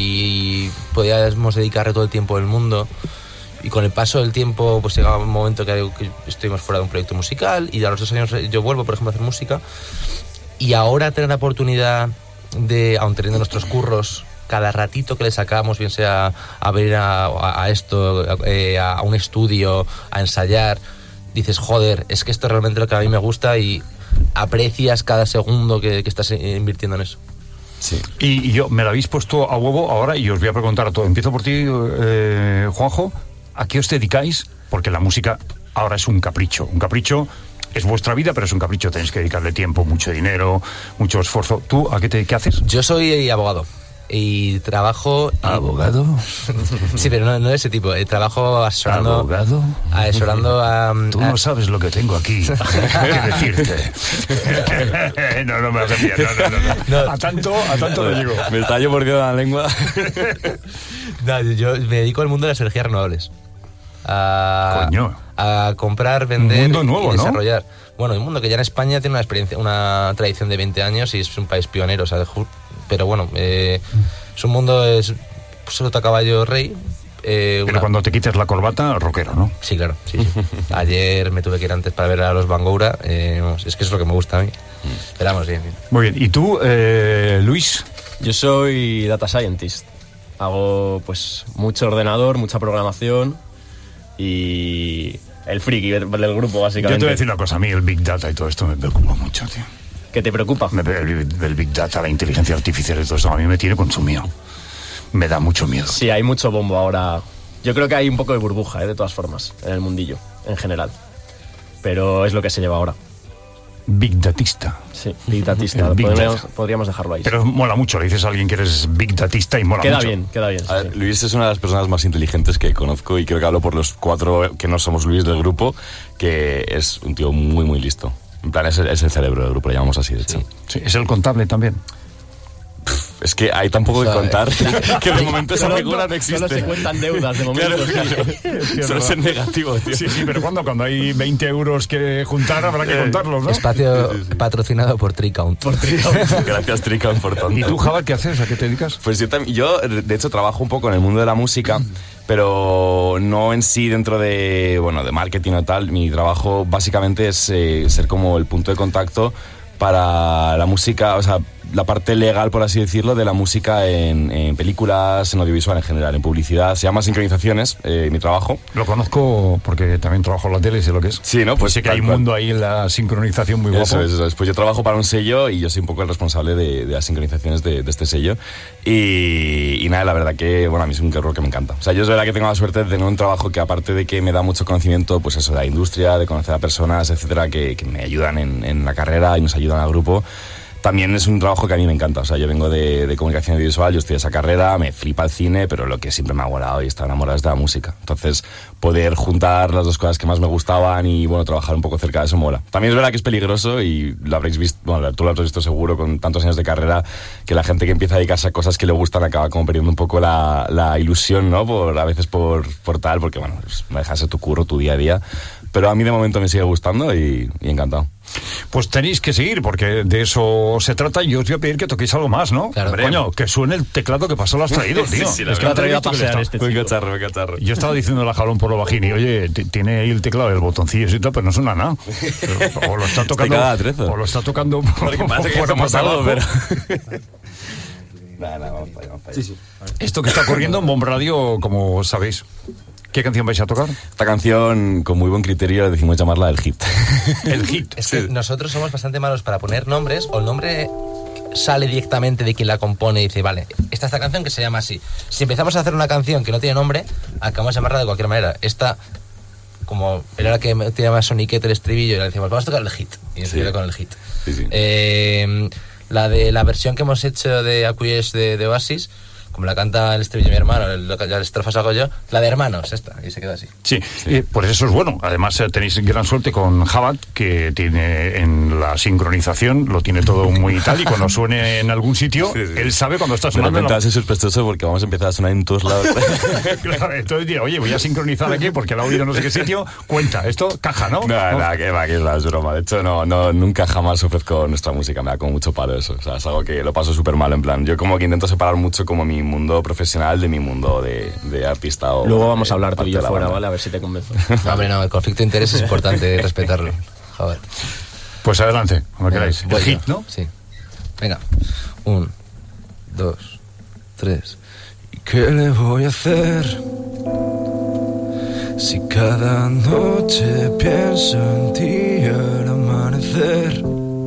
y podíamos dedicarle todo el tiempo del mundo. Y con el paso del tiempo, pues llegaba un momento que, que estuvimos fuera de un proyecto musical, y a los dos años yo vuelvo, por ejemplo, a hacer música. Y ahora tener la oportunidad de, aun teniendo nuestros curros, cada ratito que le sacamos, bien sea a ver a, a, a esto, a, eh, a un estudio, a ensayar, dices, joder, es que esto es realmente lo que a mí me gusta y aprecias cada segundo que, que estás invirtiendo en eso. Sí. Y, y yo, me la habéis puesto a huevo ahora y os voy a preguntar a todo. Empiezo por ti, eh, Juanjo. ¿A qué os dedicáis? Porque la música ahora es un capricho. Un capricho es vuestra vida, pero es un capricho. Tenéis que dedicarle tiempo, mucho dinero, mucho esfuerzo. ¿Tú a qué, te, qué haces? Yo soy abogado. Y trabajo... ¿Abogado? Sí, pero no, no de ese tipo. Eh, trabajo asesorando... ¿Abogado? Asesorando a... Tú no sabes lo que tengo aquí que decirte. No, no me vas a enviar. No, no, no, no. A tanto, a tanto no llego. Me está yo mordiendo la lengua. No, yo me dedico al mundo de las energías renovables. A, Coño. A comprar, vender un mundo nuevo, y desarrollar. ¿no? Bueno, un mundo que ya en España tiene una experiencia, una tradición de veinte años y es un país pionero, o sea, pero bueno, eh, es un mundo, es solo a caballo rey. Eh, pero una... cuando te quites la corbata, rockero, ¿no? Sí, claro. Sí, sí. Ayer me tuve que ir antes para ver a los Bangoura. Eh, vamos, es que es lo que me gusta a mí. Pero vamos, bien, bien. Muy bien. ¿Y tú, eh, Luis? Yo soy data scientist. Hago pues mucho ordenador, mucha programación y el friki del grupo, básicamente. Yo te voy a decir una cosa. A mí el Big Data y todo esto me preocupa mucho, tío. ¿Qué te preocupa? Me, el, el Big Data, la inteligencia artificial y todo eso, a mí me tiene consumido. Me da mucho miedo. Sí, hay mucho bombo ahora. Yo creo que hay un poco de burbuja, ¿eh? De todas formas, en el mundillo, en general. Pero es lo que se lleva ahora. Big Datista. Sí, Big Datista. Big podríamos, Data. podríamos dejarlo ahí. Pero mola mucho, le dices a alguien que eres Big Datista y mola queda mucho. Queda bien, queda bien. A sí. ver, Luis es una de las personas más inteligentes que conozco y creo que hablo por los cuatro que no somos Luis del grupo, que es un tío muy, muy listo. En plan, es el, es el cerebro del grupo, lo llamamos así, de hecho. Sí. Sí, es el contable también. Es que hay tan poco que contar que de momento esa figura no existe. Solo se cuentan deudas de momento. Claro, claro. Sí, solo es en negativo, tío. Sí, sí, pero cuando, cuando hay veinte euros que juntar habrá que contarlos, ¿no? Espacio sí, sí, sí. patrocinado por Tricount. Por Tricount. Gracias, Tricount, por tanto. ¿Y tú, Java, qué haces? ¿A qué te dedicas? Pues yo, tam- yo, de hecho, trabajo un poco en el mundo de la música, pero no en sí dentro de, bueno, de marketing o tal. Mi trabajo básicamente es eh, ser como el punto de contacto para la música, o sea, la parte legal, por así decirlo, de la música en, en películas, en audiovisual en general, en publicidad. Se llama sincronizaciones, eh, mi trabajo. Lo conozco porque también trabajo en la tele y sé lo que es. Sí, ¿no? Pues sé que hay un mundo ahí en la sincronización muy guapo. Eso es, eso es. Pues yo trabajo para un sello y yo soy un poco el responsable de, de las sincronizaciones de, de este sello. Y, y nada, la verdad que, bueno, a mí es un error que me encanta. O sea, yo es verdad que tengo la suerte de tener un trabajo que, aparte de que me da mucho conocimiento, pues eso, de la industria, de conocer a personas, etcétera, que, que me ayudan en, en la carrera y nos ayudan al grupo. También es un trabajo que a mí me encanta. O sea, yo vengo de, de comunicación audiovisual, yo estudié esa carrera, me flipa el cine, pero lo que siempre me ha molado y está enamorado es de la música. Entonces, poder juntar las dos cosas que más me gustaban y, bueno, trabajar un poco cerca de eso mola. También es verdad que es peligroso y lo habréis visto, bueno, tú lo habrás visto seguro con tantos años de carrera, que la gente que empieza a dedicarse a cosas que le gustan acaba como perdiendo un poco la, la ilusión, ¿no? Por, a veces por, por tal, porque, bueno, pues, no dejas de tu curro, tu día a día. Pero a mí de momento me sigue gustando y, y encantado. Pues tenéis que seguir, porque de eso se trata. Y os voy a pedir que toquéis algo más, ¿no? Claro. Coño, que suene el teclado que pasó lo has traído, tío. Sí, sí, es que lo ha ha traído a traído pasear este Muy chico. cacharro, muy cacharro. Yo estaba diciendo a Jalón por lo bajín y, oye, t- tiene ahí el teclado, el botoncillo y tal, pero no suena nada. Pero, o lo está tocando... cada trezo. O lo está tocando... Porque parece que fuera hacemos más algo, abajo. pero... Nada, nada, vamos para allá, vamos para allá. Sí, sí. Esto que está ocurriendo en Bomb Radio, como sabéis. ¿Qué canción vais a tocar? Esta canción, con muy buen criterio, decimos llamarla el hit. El hit. Es que nosotros somos bastante malos para poner nombres, o el nombre sale directamente de quien la compone y dice, vale, esta es esta canción que se llama así. Si empezamos a hacer una canción que no tiene nombre, acabamos de llamarla de cualquier manera. Esta, como era la que te llama Soniquete el estribillo, y le decimos, vamos a tocar el hit. Y nos Sí. queda con el hit. Sí, sí. Eh, la de la versión que hemos hecho de Acquiesce de, de Oasis, como la canta el estribillo de mi hermano, el, las estrofas hago yo, la de Hermanos, esta, y se queda así. Sí, eh, pues eso es bueno. Además eh, tenéis gran suerte con Jabat, que tiene en la sincronización, lo tiene todo muy tal, y cuando suene en algún sitio, Sí, sí. él sabe cuando está De sonando. repente la- va a ser sospechoso porque vamos a empezar a sonar en todos lados. Claro, entonces dirá, oye, voy a sincronizar aquí porque la ha oído no sé qué sitio. Cuenta, esto caja, ¿no? No, nada, que va, que es la es broma. De hecho, no, no, nunca jamás ofrezco nuestra música, me da como mucho palo eso. O sea, es algo que lo paso súper mal, en plan. Yo como que intento separar mucho como mi mundo profesional de mi mundo de, de artista. O Luego vamos de a hablar tú parte y yo de la fuera, banda. ¿vale? A ver si te convenzo. No, hombre, no, el conflicto de interés es importante respetarlo. Joder. Pues adelante, cuando Venga, queráis. El voy hit, yo. ¿no? Sí. Venga. Un, dos, tres. ¿Y qué le voy a hacer? Si cada noche pienso en ti al amanecer,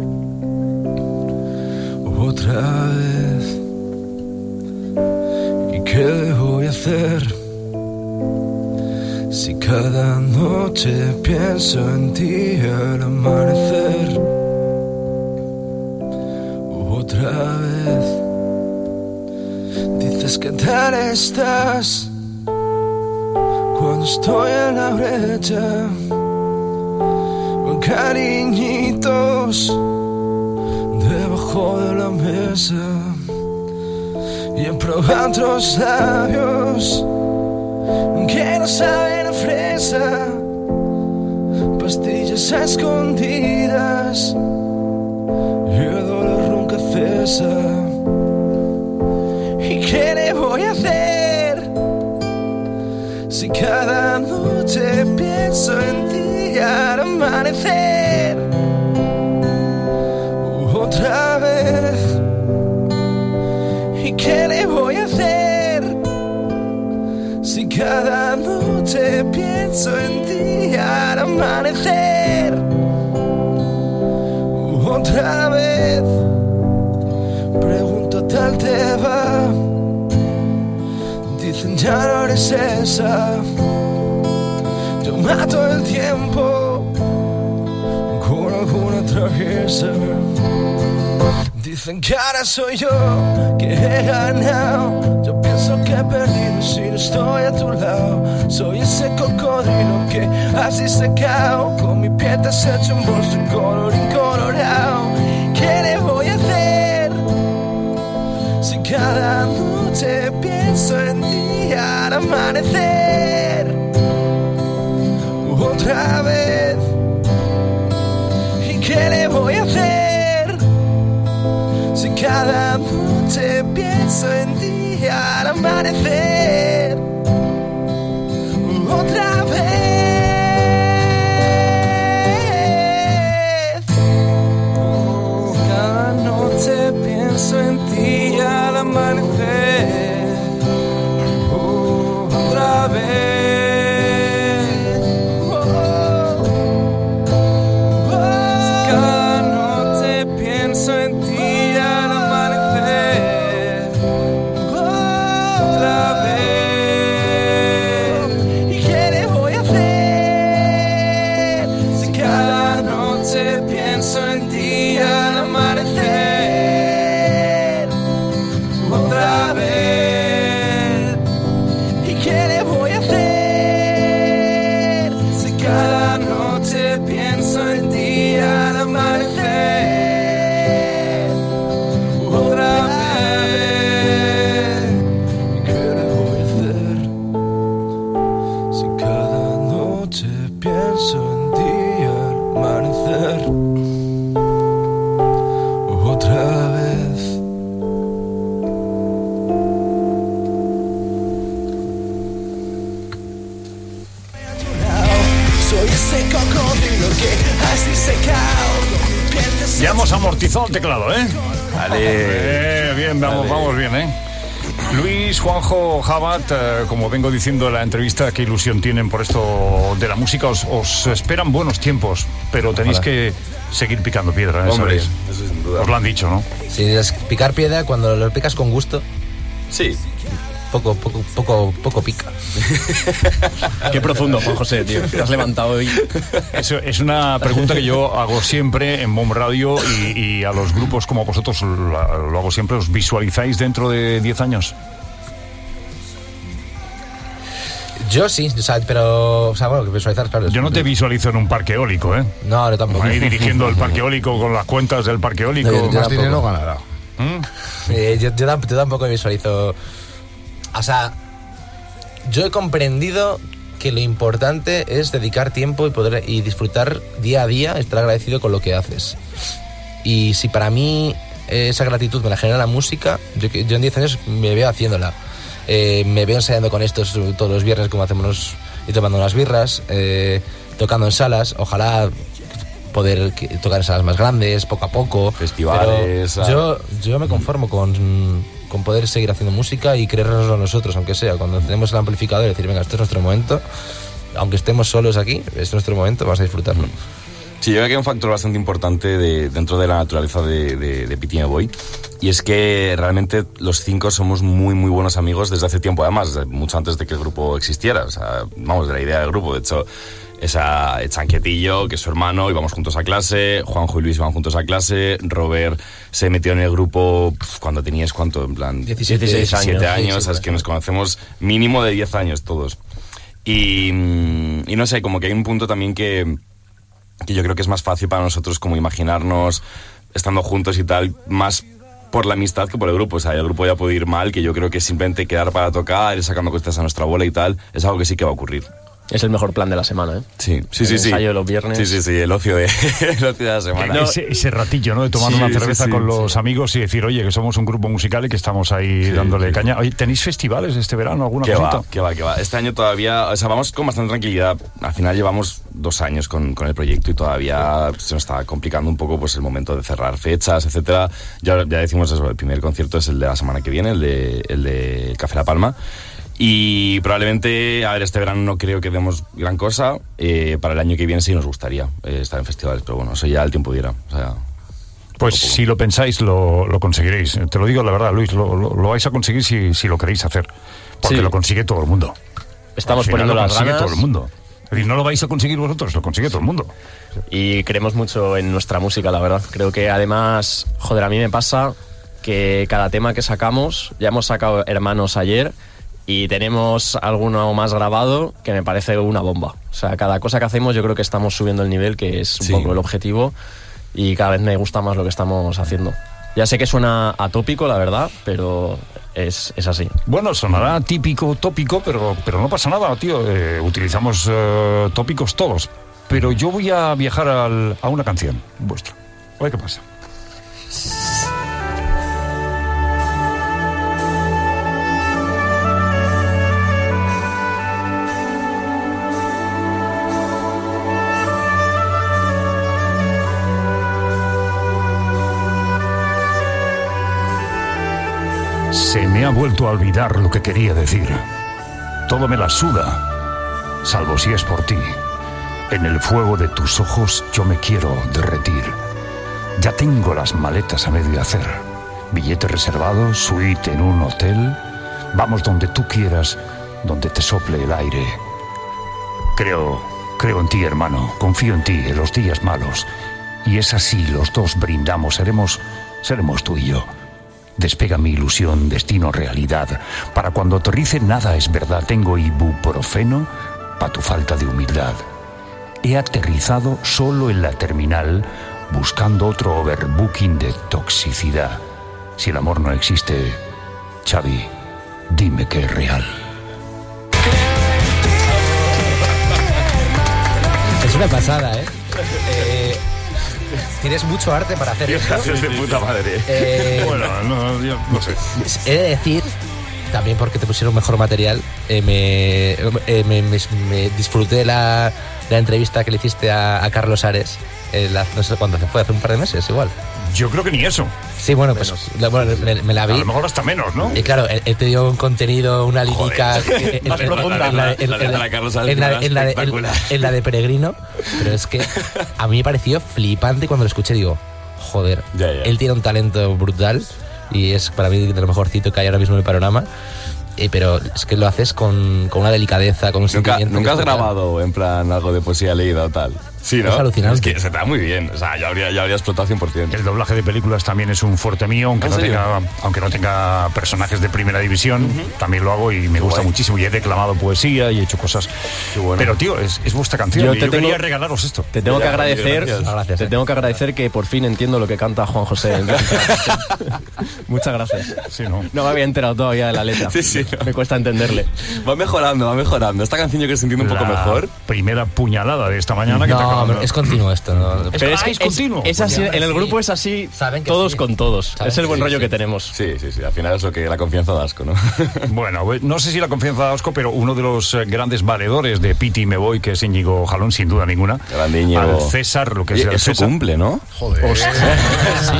otra vez. ¿Y qué le voy a hacer? Si cada noche pienso en ti al amanecer, otra vez. Dices que tal estás cuando estoy en la brecha, con cariñitos debajo de la mesa, y en probar otros labios que no saben a fresa, pastillas a escondidas y el dolor nunca cesa. ¿Y qué le voy a hacer si cada noche pienso en ti al amanecer, otra vez? ¿Y qué le voy a hacer si cada noche pienso en ti al amanecer, otra vez? Pregunto, tal te va. Dicen ya no eres esa. Yo mato el tiempo con alguna traviesa. Dicen que ahora soy yo que he ganado. Yo pienso que he perdido si no estoy a tu lado. Soy ese cocodrilo que has disecado. Con mi piel te has hecho un bolso en color incolorado. ¿Qué le voy a hacer si cada noche pienso en ti al amanecer, otra vez? ¿Y qué le voy a hacer si cada noche pienso en ti al amanecer, otra vez? Oh, cada noche pienso en ti al amanecer, oh, otra vez. Ya hemos amortizado el teclado, ¿eh? Vale. Eh, bien, vamos, Vale. vamos bien, ¿eh? Luis, Juanjo, Jabat, eh, como vengo diciendo en la entrevista, qué ilusión tienen por esto de la música. Os, os esperan buenos tiempos, pero tenéis Ojalá. que seguir picando piedra, ¿eh? Hombre, ¿Sabéis? eso sin duda. Os lo han dicho, ¿no? Si es picar piedra, cuando lo picas con gusto, Sí. poco, poco, poco, poco pica. Qué profundo, Juan José, tío. Te has levantado hoy. Eso es una pregunta que yo hago siempre en Bomb Radio y, y a los grupos como vosotros lo, lo hago siempre. ¿Os visualizáis dentro de diez años? Yo sí, o sea, pero, o sea, bueno, que visualizar, claro. Yo no te visualizo en un parque eólico, ¿eh? No, no tampoco. Ahí dirigiendo el parque eólico con las cuentas del parque eólico. No, yo- yo Más dinero tampoco. ganará. ¿Mm? Eh, yo, yo tamp- yo tampoco me visualizo. O sea, yo he comprendido que lo importante es dedicar tiempo y poder y disfrutar día a día, estar agradecido con lo que haces. Y si para mí esa gratitud me la genera la música, yo, que- yo en diez años me veo haciéndola. Eh, me veo ensayando con estos todos los viernes, como hacemos los- y tomando unas birras, eh, tocando en salas. Ojalá poder que- tocar en salas más grandes, poco a poco. Festivales, Pero yo, yo me conformo con, con poder seguir haciendo música y creernos a nosotros, aunque sea, cuando tenemos el amplificador y decir, venga, este es nuestro momento, aunque estemos solos aquí, es nuestro momento, vamos a disfrutarlo. Sí, yo creo que hay un factor bastante importante de, dentro de la naturaleza de, de, de Pity y Me Voy, y es que realmente los cinco somos muy, muy buenos amigos desde hace tiempo, además, mucho antes de que el grupo existiera, o sea, vamos, de la idea del grupo. De hecho, esa Chanquetillo, que es su hermano, íbamos juntos a clase, Juanjo y Luis iban juntos a clase, Robert se metió en el grupo pf, cuando tenías, ¿cuánto? En plan, diecisiete, diecisiete años, sí, sí, es que nos conocemos mínimo de diez años todos. Y, y no sé, como que hay un punto también que... que yo creo que es más fácil para nosotros como imaginarnos estando juntos y tal, más por la amistad que por el grupo. O sea, el grupo ya puede ir mal, que yo creo que simplemente quedar para tocar, ir sacando cosas a nuestra bola y tal, es algo que sí que va a ocurrir. Es el mejor plan de la semana, ¿eh? Sí, sí, el sí. sí. ensayo de los viernes. Sí, sí, sí, el ocio de, el ocio de la semana. No, ese, ese ratillo, ¿no? De tomar sí, una cerveza sí, sí, con los sí. amigos y decir, oye, que somos un grupo musical y que estamos ahí Sí, dándole sí. caña. Oye, ¿tenéis festivales este verano? ¿Alguna ¿Qué cosita? va, qué va, qué va? Este año todavía, o sea, vamos con bastante tranquilidad. Al final llevamos dos años con, con el proyecto y todavía se nos está complicando un poco pues el momento de cerrar fechas, etcétera. Ya, ya decimos eso, el primer concierto es el de la semana que viene, el de, el de Café La Palma. Y probablemente, a ver, este verano no creo que demos gran cosa. Eh, para el año que viene sí nos gustaría eh, estar en festivales, pero bueno, eso ya el tiempo dirá. O sea, Pues si lo pensáis, lo, lo conseguiréis. Te lo digo la verdad, Luis, lo, lo, lo vais a conseguir si, si lo queréis hacer. Porque Sí. lo consigue todo el mundo. Estamos Al final poniendo lo las consigue ganas. todo el mundo. Es decir, no lo vais a conseguir vosotros, lo consigue todo el mundo. Y creemos mucho en nuestra música, la verdad. Creo que además, joder, a mí me pasa que cada tema que sacamos, ya hemos sacado Hermanos ayer y tenemos alguno más grabado que me parece una bomba. O sea, cada cosa que hacemos yo creo que estamos subiendo el nivel, que es un Sí. poco el objetivo, y cada vez me gusta más lo que estamos haciendo. Ya sé que suena atópico, la verdad, pero es, es así. Bueno, sonará típico, tópico, pero, pero no pasa nada, tío. Eh, utilizamos eh, tópicos todos. Pero yo voy a viajar al, a una canción vuestra. A ver qué pasa. Se me ha vuelto a olvidar lo que quería decir. Todo me la suda, salvo si es por ti. En el fuego de tus ojos yo me quiero derretir. Ya tengo las maletas a medio hacer. Billete reservado, suite en un hotel. Vamos donde tú quieras, donde te sople el aire. Creo, creo en ti, hermano. Confío en ti en los días malos. Y es así, los dos brindamos. Seremos, seremos tú y yo. Despega mi ilusión, destino, realidad. Para cuando aterrice nada es verdad. Tengo ibuprofeno pa' tu falta de humildad. He aterrizado solo en la terminal, buscando otro overbooking de toxicidad. Si el amor no existe, Xavi, dime que es real. Es una pasada, ¿eh? eh tienes mucho arte para hacer esto. Es de puta madre. Eh, Bueno, no, yo no sé. He de decir, también porque te pusieron mejor material, eh, me, eh, me, me, me disfruté la, la entrevista que le hiciste a, a Carlos Ares, eh, la, no sé cuándo se fue, hace un par de meses igual. Yo creo que ni eso. Sí, bueno, pues la, bueno, me, me la A vi. lo mejor hasta menos, ¿no? Y claro, él, él te dio un contenido, una lírica Joder. en- Más en- profunda. en la de- en- La de- en la- la de Carlos Ares en la- era en la de- en- espectacular. en la de Peregrino, pero es que a mí me pareció flipante cuando lo escuché, digo, joder, Ya, ya. él tiene un talento brutal y es para mí de lo mejorcito que hay ahora mismo en el panorama. Eh, pero es que lo haces con, con una delicadeza, con un ¿Nunca, sentimiento. ¿Nunca has que es brutal. grabado en plan algo de poesía leída o tal? Sí, ¿no? Es alucinante. Es que se te da muy bien. O sea, ya habría, ya habría explotado cien por ciento. El doblaje de películas también es un fuerte mío, aunque ¿En no serio? tenga, aunque no tenga personajes de primera división, también lo hago y me gusta guay. muchísimo. Y he declamado poesía y he hecho cosas. Qué bueno. Pero tío, es, es vuestra canción. Yo y te yo tengo- quería regalaros esto. Te tengo Ya, que agradecer, gracias. Gracias, te eh. tengo que agradecer que por fin entiendo lo que canta Juan José. Muchas gracias. Sí, ¿no? No me había enterado todavía de la letra. Sí, sí. Me cuesta entenderle. Va mejorando, va mejorando. Esta canción yo creo que se entiende un poco La mejor. primera puñalada de esta mañana que te No, acaban pero de- es continuo esto. ¿no? Pero es ah, que es continuo. Es así, Ya, en el sí. grupo es así, Saben que todos sí. con todos. Saben Es el que buen sí, rollo sí. que tenemos. Sí, sí, sí. Al final es lo que la confianza da asco, ¿no? Bueno, no sé si la confianza da asco, pero uno de los eh, grandes valedores de Pity y Me Voy, que es Íñigo Jalón, sin duda ninguna. Grande Íñigo. Al César, lo que es Oye, el es su César. cumple, ¿no? Joder. Sí.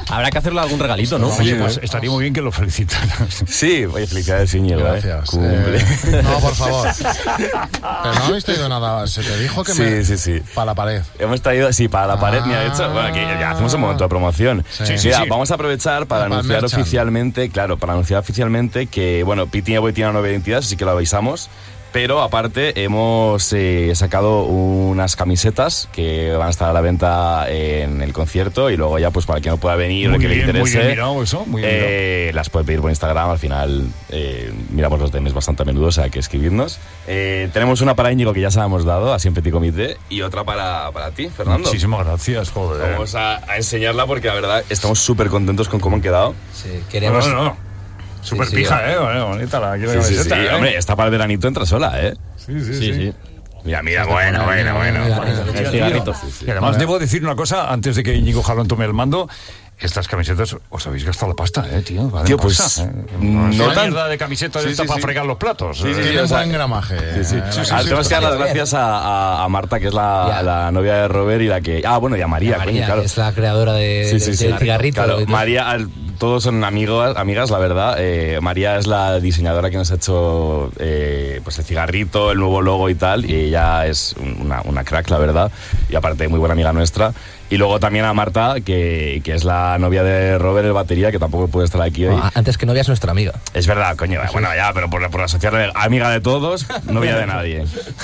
Habrá que hacerle algún regalito, ¿no? Oye, pues estaría muy bien que lo felicitaras. Sí, oye, felicidades, Íñigo. Gracias. Eh. Cumple. Eh, no, por favor. Pero no habéis traído nada. Se te dijo que sí, me... Sí, sí, sí. Para la pared. Hemos traído, sí, para la Ah. pared, mira, de hecho, bueno, aquí ya hacemos un momento de promoción. Sí. Sí, Sí, Mira, sí. vamos a aprovechar para, Para el anunciar merchan. oficialmente, claro, para anunciar oficialmente que, bueno, Piti y Eboy tiene una nueva identidad, así que lo avisamos. Pero aparte hemos eh, sacado unas camisetas que van a estar a la venta en el concierto y luego ya pues para quien no pueda venir o Muy que bien, le muy interese bien mirado eso, muy bien eh, las puede pedir por Instagram. Al final eh, miramos los D Ms bastante a menudo, o sea que escribirnos. Eh, tenemos una para Íñigo que ya se la hemos dado, así en Petit Comité, y otra para, para ti, Fernando. Muchísimas gracias, joder. Vamos a, a enseñarla porque la verdad estamos súper contentos con cómo han quedado. Sí, No, queremos... no, no. Súper sí, pija, sí. ¿eh? Bueno, bonita la quiero Sí, sí, sí. camiseta, ¿eh? Hombre, esta para el veranito entra sola, ¿eh? Sí, sí, Sí, sí. Mira, mira, bueno, bueno, bueno. El cigarrito. Y además debo decir una cosa, antes de que Íñigo Jalón tome el mando, estas camisetas os habéis gastado la pasta, eh, tío. Vale, Tío, pues, pasta, ¿eh? no Es una tan- mierda de camisetas Sí, esta sí, para sí. fregar los platos. Sí, sí, Eh, sí, Tiene o sea, buen gramaje. Sí, sí. eh, la Ah, camiseta. tenemos que dar las gracias a, a- a Marta, que es la, Ya. la novia de Robert y la que... Ah, bueno, y a María, María, coño, claro. que es la creadora de, Sí, sí, del- sí. del cigarrito. Claro, y todo. María, al- todos son amigos, amigas, la verdad. Eh, María es la diseñadora que nos ha hecho eh, pues el cigarrito, el nuevo logo y tal. Y ella es una, una crack, la verdad. Y aparte, muy buena amiga nuestra. Y luego también a Marta, que, que es la novia de Robert, el batería, que tampoco puede estar aquí hoy. No, antes que novia es nuestra amiga. Es verdad, coño. Bueno, ya, pero por, por asociarle amiga de todos, novia de nadie.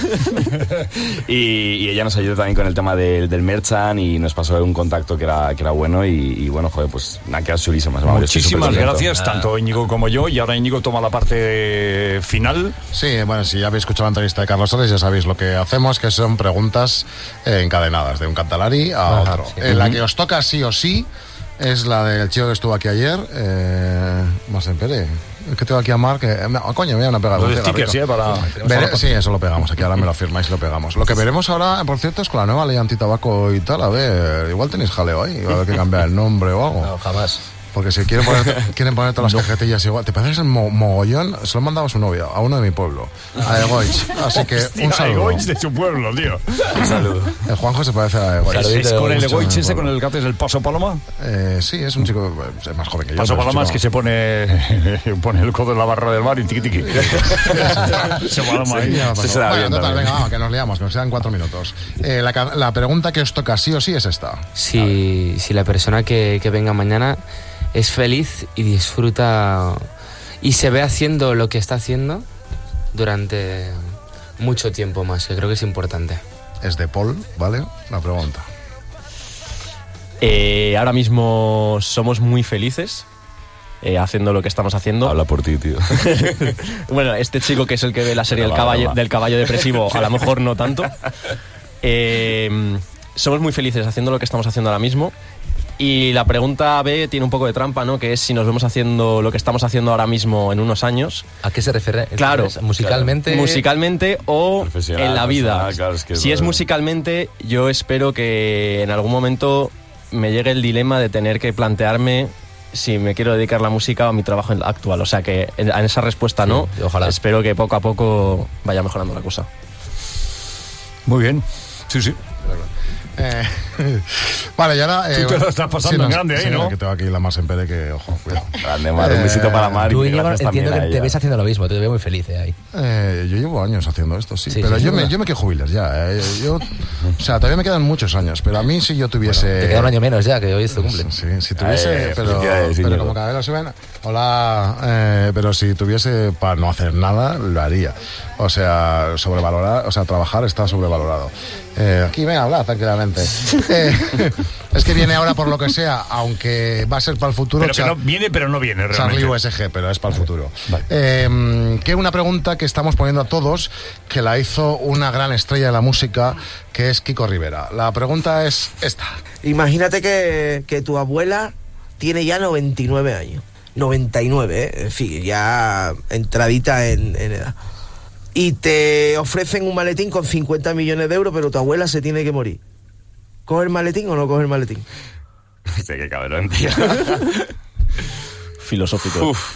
y, y ella nos ayudó también con el tema del, del merchan y nos pasó un contacto que era, que era bueno. Y, y bueno, joder, pues nada, quedado chulísimas. Vamos, yo estoy Muchísimas supercontento. gracias, tanto Íñigo como yo. Y ahora Íñigo toma la parte final. Sí, bueno, si ya habéis escuchado la entrevista de Carlos Soles, ya sabéis lo que hacemos, que son preguntas eh, encadenadas, de un cantalari a Ajá, otro. sí. Eh, la que os toca sí o sí es la del chico que estuvo aquí ayer, eh, más en Pere. Es que tengo aquí a Marc, que, eh, oh, coño, me van a pegar Los un stickers, cigarrito. ¿sí? Para... Vere- sí, eso lo pegamos aquí, ahora me lo firmáis y lo pegamos. Lo que veremos ahora, por cierto, es con la nueva ley antitabaco y tal. A ver, igual tenéis jaleo ahí, va a haber que cambiar el nombre o algo. No, jamás. Porque si quieren poner, quieren ponerte las cajetillas igual, te pareces el mo- mogollón, se lo han mandado a su novia, a uno de mi pueblo, a Egoich. Así que Hostia, un saludo. Egoich de su pueblo, tío. Un saludo. El Juanjo se parece a Egoich. Saludito. ¿Es con el Mucho Egoich ese, mejor. con el que haces el Paso Paloma? Eh, sí, es un chico eh, más joven que yo. Paso pero es Paloma es chico- que se pone, pone el codo en la barra del bar y tiqui tiqui. Se paloma ahí. Ya me ha pasado. Se da Bueno, bien total, también. venga, vamos, que nos liamos, que nos quedan cuatro minutos. Eh, la, ca- la pregunta que os toca sí o sí es esta. Si, si la persona que, que venga mañana es feliz y disfruta y se ve haciendo lo que está haciendo durante mucho tiempo más, que creo que es importante. Es de Paul, ¿vale? La pregunta. Eh, ahora mismo somos muy felices eh, haciendo lo que estamos haciendo. Habla por ti, tío. Bueno, este chico que es el que ve la serie del Broma, caballo, broma. del caballo depresivo, a lo mejor no tanto. Eh, somos muy felices haciendo lo que estamos haciendo ahora mismo. Y la pregunta B tiene un poco de trampa, ¿no? Que es si nos vemos haciendo lo que estamos haciendo ahora mismo en unos años. ¿A qué se refiere? Claro. Musicalmente. Musicalmente o Profesional, en la vida. personal, claro, es que si es es lo- musicalmente, yo espero que en algún momento me llegue el dilema de tener que plantearme si me quiero dedicar a la música o a mi trabajo actual. O sea que en en esa respuesta no. Sí, ojalá. Espero que poco a poco vaya mejorando la cosa. Muy bien. Sí, sí. Eh, vale, y ahora... eh, Tú te lo estás pasando en grande ahí, sí, ¿no? Que tengo aquí la más en Pere que, ojo, cuidado. Grande, Mar. Un besito para Mar. Tú, y Íñigo, gracias también entiendo a que te ella. ves haciendo lo mismo, te veo muy feliz eh, ahí. Eh, yo llevo años haciendo esto, sí, Sí, pero sí, yo, sí, me, ¿verdad? yo me quiero jubilar ya. eh. Yo, o sea, todavía me quedan muchos años, pero a mí si yo tuviese... Te queda un año menos ya, que hoy es tu cumple. Sí, si tuviese, Eh, pero, felicidades, pero Íñigo. como cada vez lo suben, hola, eh, pero si tuviese para no hacer nada, lo haría. O sea, sobrevalorar, o sea, trabajar está sobrevalorado. Eh, aquí ven a hablar tranquilamente. Eh, es que viene ahora por lo que sea, aunque va a ser para el futuro. Pero que Char- no viene, pero no viene realmente. Charlie U S G, pero es para el futuro. Eh, que una pregunta que estamos poniendo a todos, que la hizo una gran estrella de la música, que es Kiko Rivera. La pregunta es esta. Imagínate que, que tu abuela tiene ya noventa y nueve años. noventa y nueve, ¿eh? En fin, ya entradita en, en edad. Y te ofrecen un maletín con cincuenta millones de euros, pero tu abuela se tiene que morir. ¿Coge el maletín o no coge el maletín? Sí, qué cabrón, tío. Filosófico. Uf.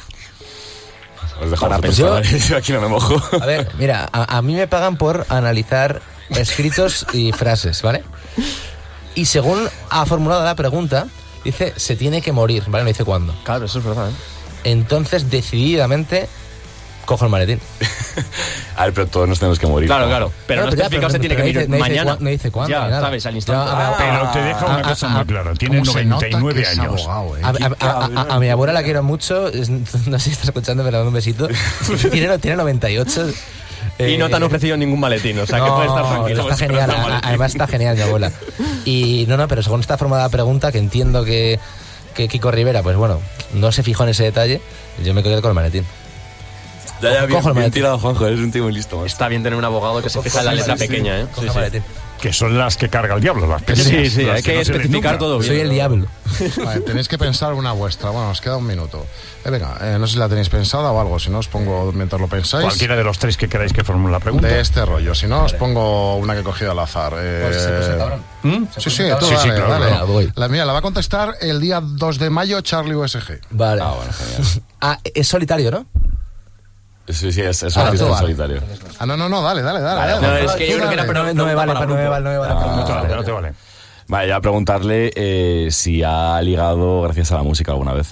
Os dejo Para vosotros, pensar. ¿vale? Yo aquí no me mojo. A ver, mira, a, a mí me pagan por analizar escritos y frases, ¿vale? Y según ha formulado la pregunta, Dice, se tiene que morir, ¿vale? No dice cuándo. Claro, eso es verdad, ¿eh? Entonces, decididamente, cojo el maletín. A ver, pero todos nos tenemos que morir. Claro, claro. Pero no, no especifica se tiene que morir mañana. No dice cuándo. Ya, sabes, al instante. Ah, pero te deja una cosa muy clara. Tiene noventa y nueve años. Abogado, eh? A, a, a, a, a mi abuela la quiero mucho. Es, no sé si está escuchando, pero le doy un besito. tiene, tiene noventa y ocho. Eh, y no te han ofrecido ningún maletín, o sea no, que puedes estar tranquilo. Está genial, a, además está genial mi abuela. Y no, no, pero según esta forma de la pregunta, que entiendo que, que Kiko Rivera, pues bueno, no se fijó en ese detalle, yo me quedé con el maletín. Ya, ya, bien, Cojo el bien maletín. tirado, Juanjo, eres un tío muy listo. Macho. Está bien tener un abogado que se fija en la letra pequeña, ¿eh? Sí, sí. Que son las que carga el diablo, las pequeñas. Sí, sí, las hay que, no se especificar ven todo bien. Soy el diablo. Vale, tenéis que pensar una vuestra. Bueno, os queda un minuto. Eh, venga, eh, no sé si la tenéis pensada o algo. Si no, os pongo mientras lo pensáis. Cualquiera de los tres que queráis que formule la pregunta. De este rollo. Si no, os pongo una que he cogido al azar. Eh... ¿Mm? Sí, sí, tú Sí, dale, sí, claro, dale. claro. Voy. La mía la va a contestar el día dos de mayo Charlie U S G. Vale. Ah, bueno, genial. Ah, es solitario, ¿no? Sí, sí, es, es Ah, un artista tú, en vale. solitario. Ah, no, no, no, dale, dale, dale. Vale, dale. No, es que Tú yo creo que dale. era pero No me vale, no me vale, no me vale. Ah, No te vale, no te vale. Vale, ya preguntarle eh, si ha ligado gracias a la música alguna vez.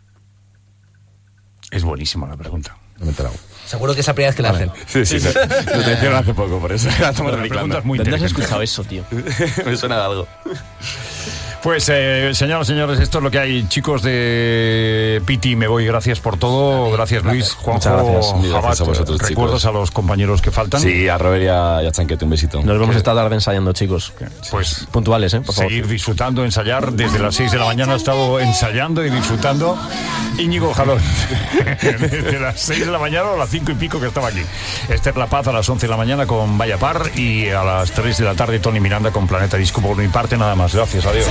Es buenísima la pregunta. No me he enterado. Seguro que es la primera vez que la hacen. Sí, sí, sí. Lo te hicieron hace poco, por eso la estamos La pregunta replicando. es muy ¿Dónde has inteligente. escuchado eso, tío? Me suena de algo. Pues, eh, señoras y señores, esto es lo que hay. Chicos de Piti, me voy. Gracias por todo. Gracias, Luis. Juanjo, Muchas gracias. Mil gracias Jabat, a vosotros, recuerdos chicos. a los compañeros que faltan. Sí, a Robert y a, y a Chanquete, un besito. Nos vemos esta tarde ensayando, chicos. Pues Puntuales, ¿eh? Por favor. seguir disfrutando, ensayar. Desde las seis de la mañana he estado ensayando y disfrutando. Íñigo Jalón, desde las seis de la mañana o las cinco y pico que estaba aquí. Esther La Paz a las once de la mañana con Vaya Par y a las tres de la tarde Tony Miranda con Planeta Disco. Por mi parte, nada más. Gracias, adiós.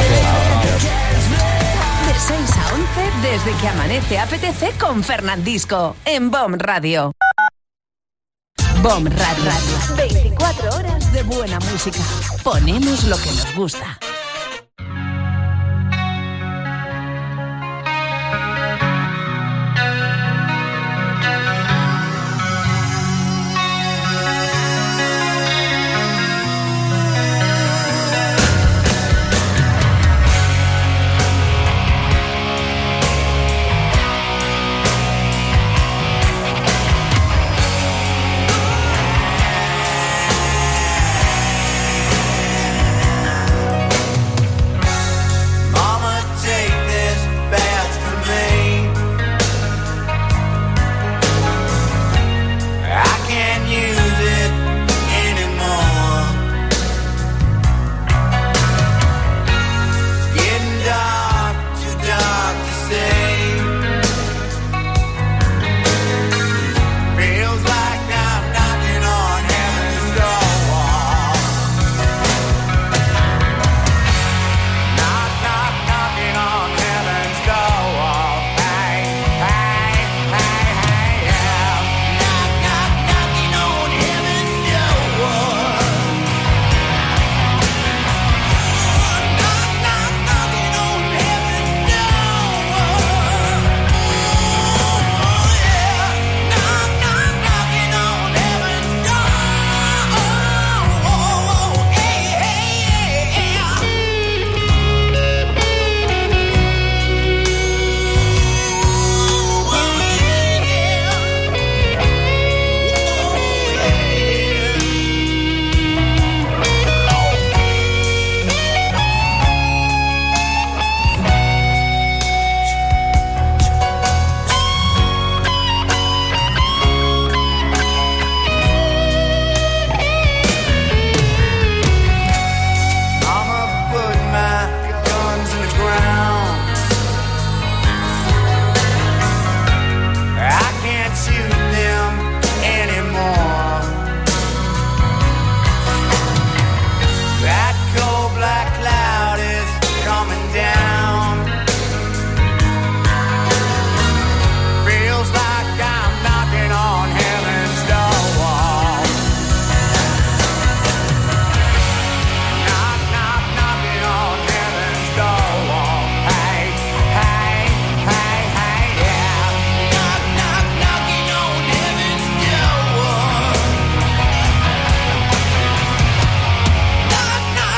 De seis a once, desde que amanece apetece con Fernandisco, en B O M Radio. B O M Radio. veinticuatro horas de buena música. Ponemos lo que nos gusta.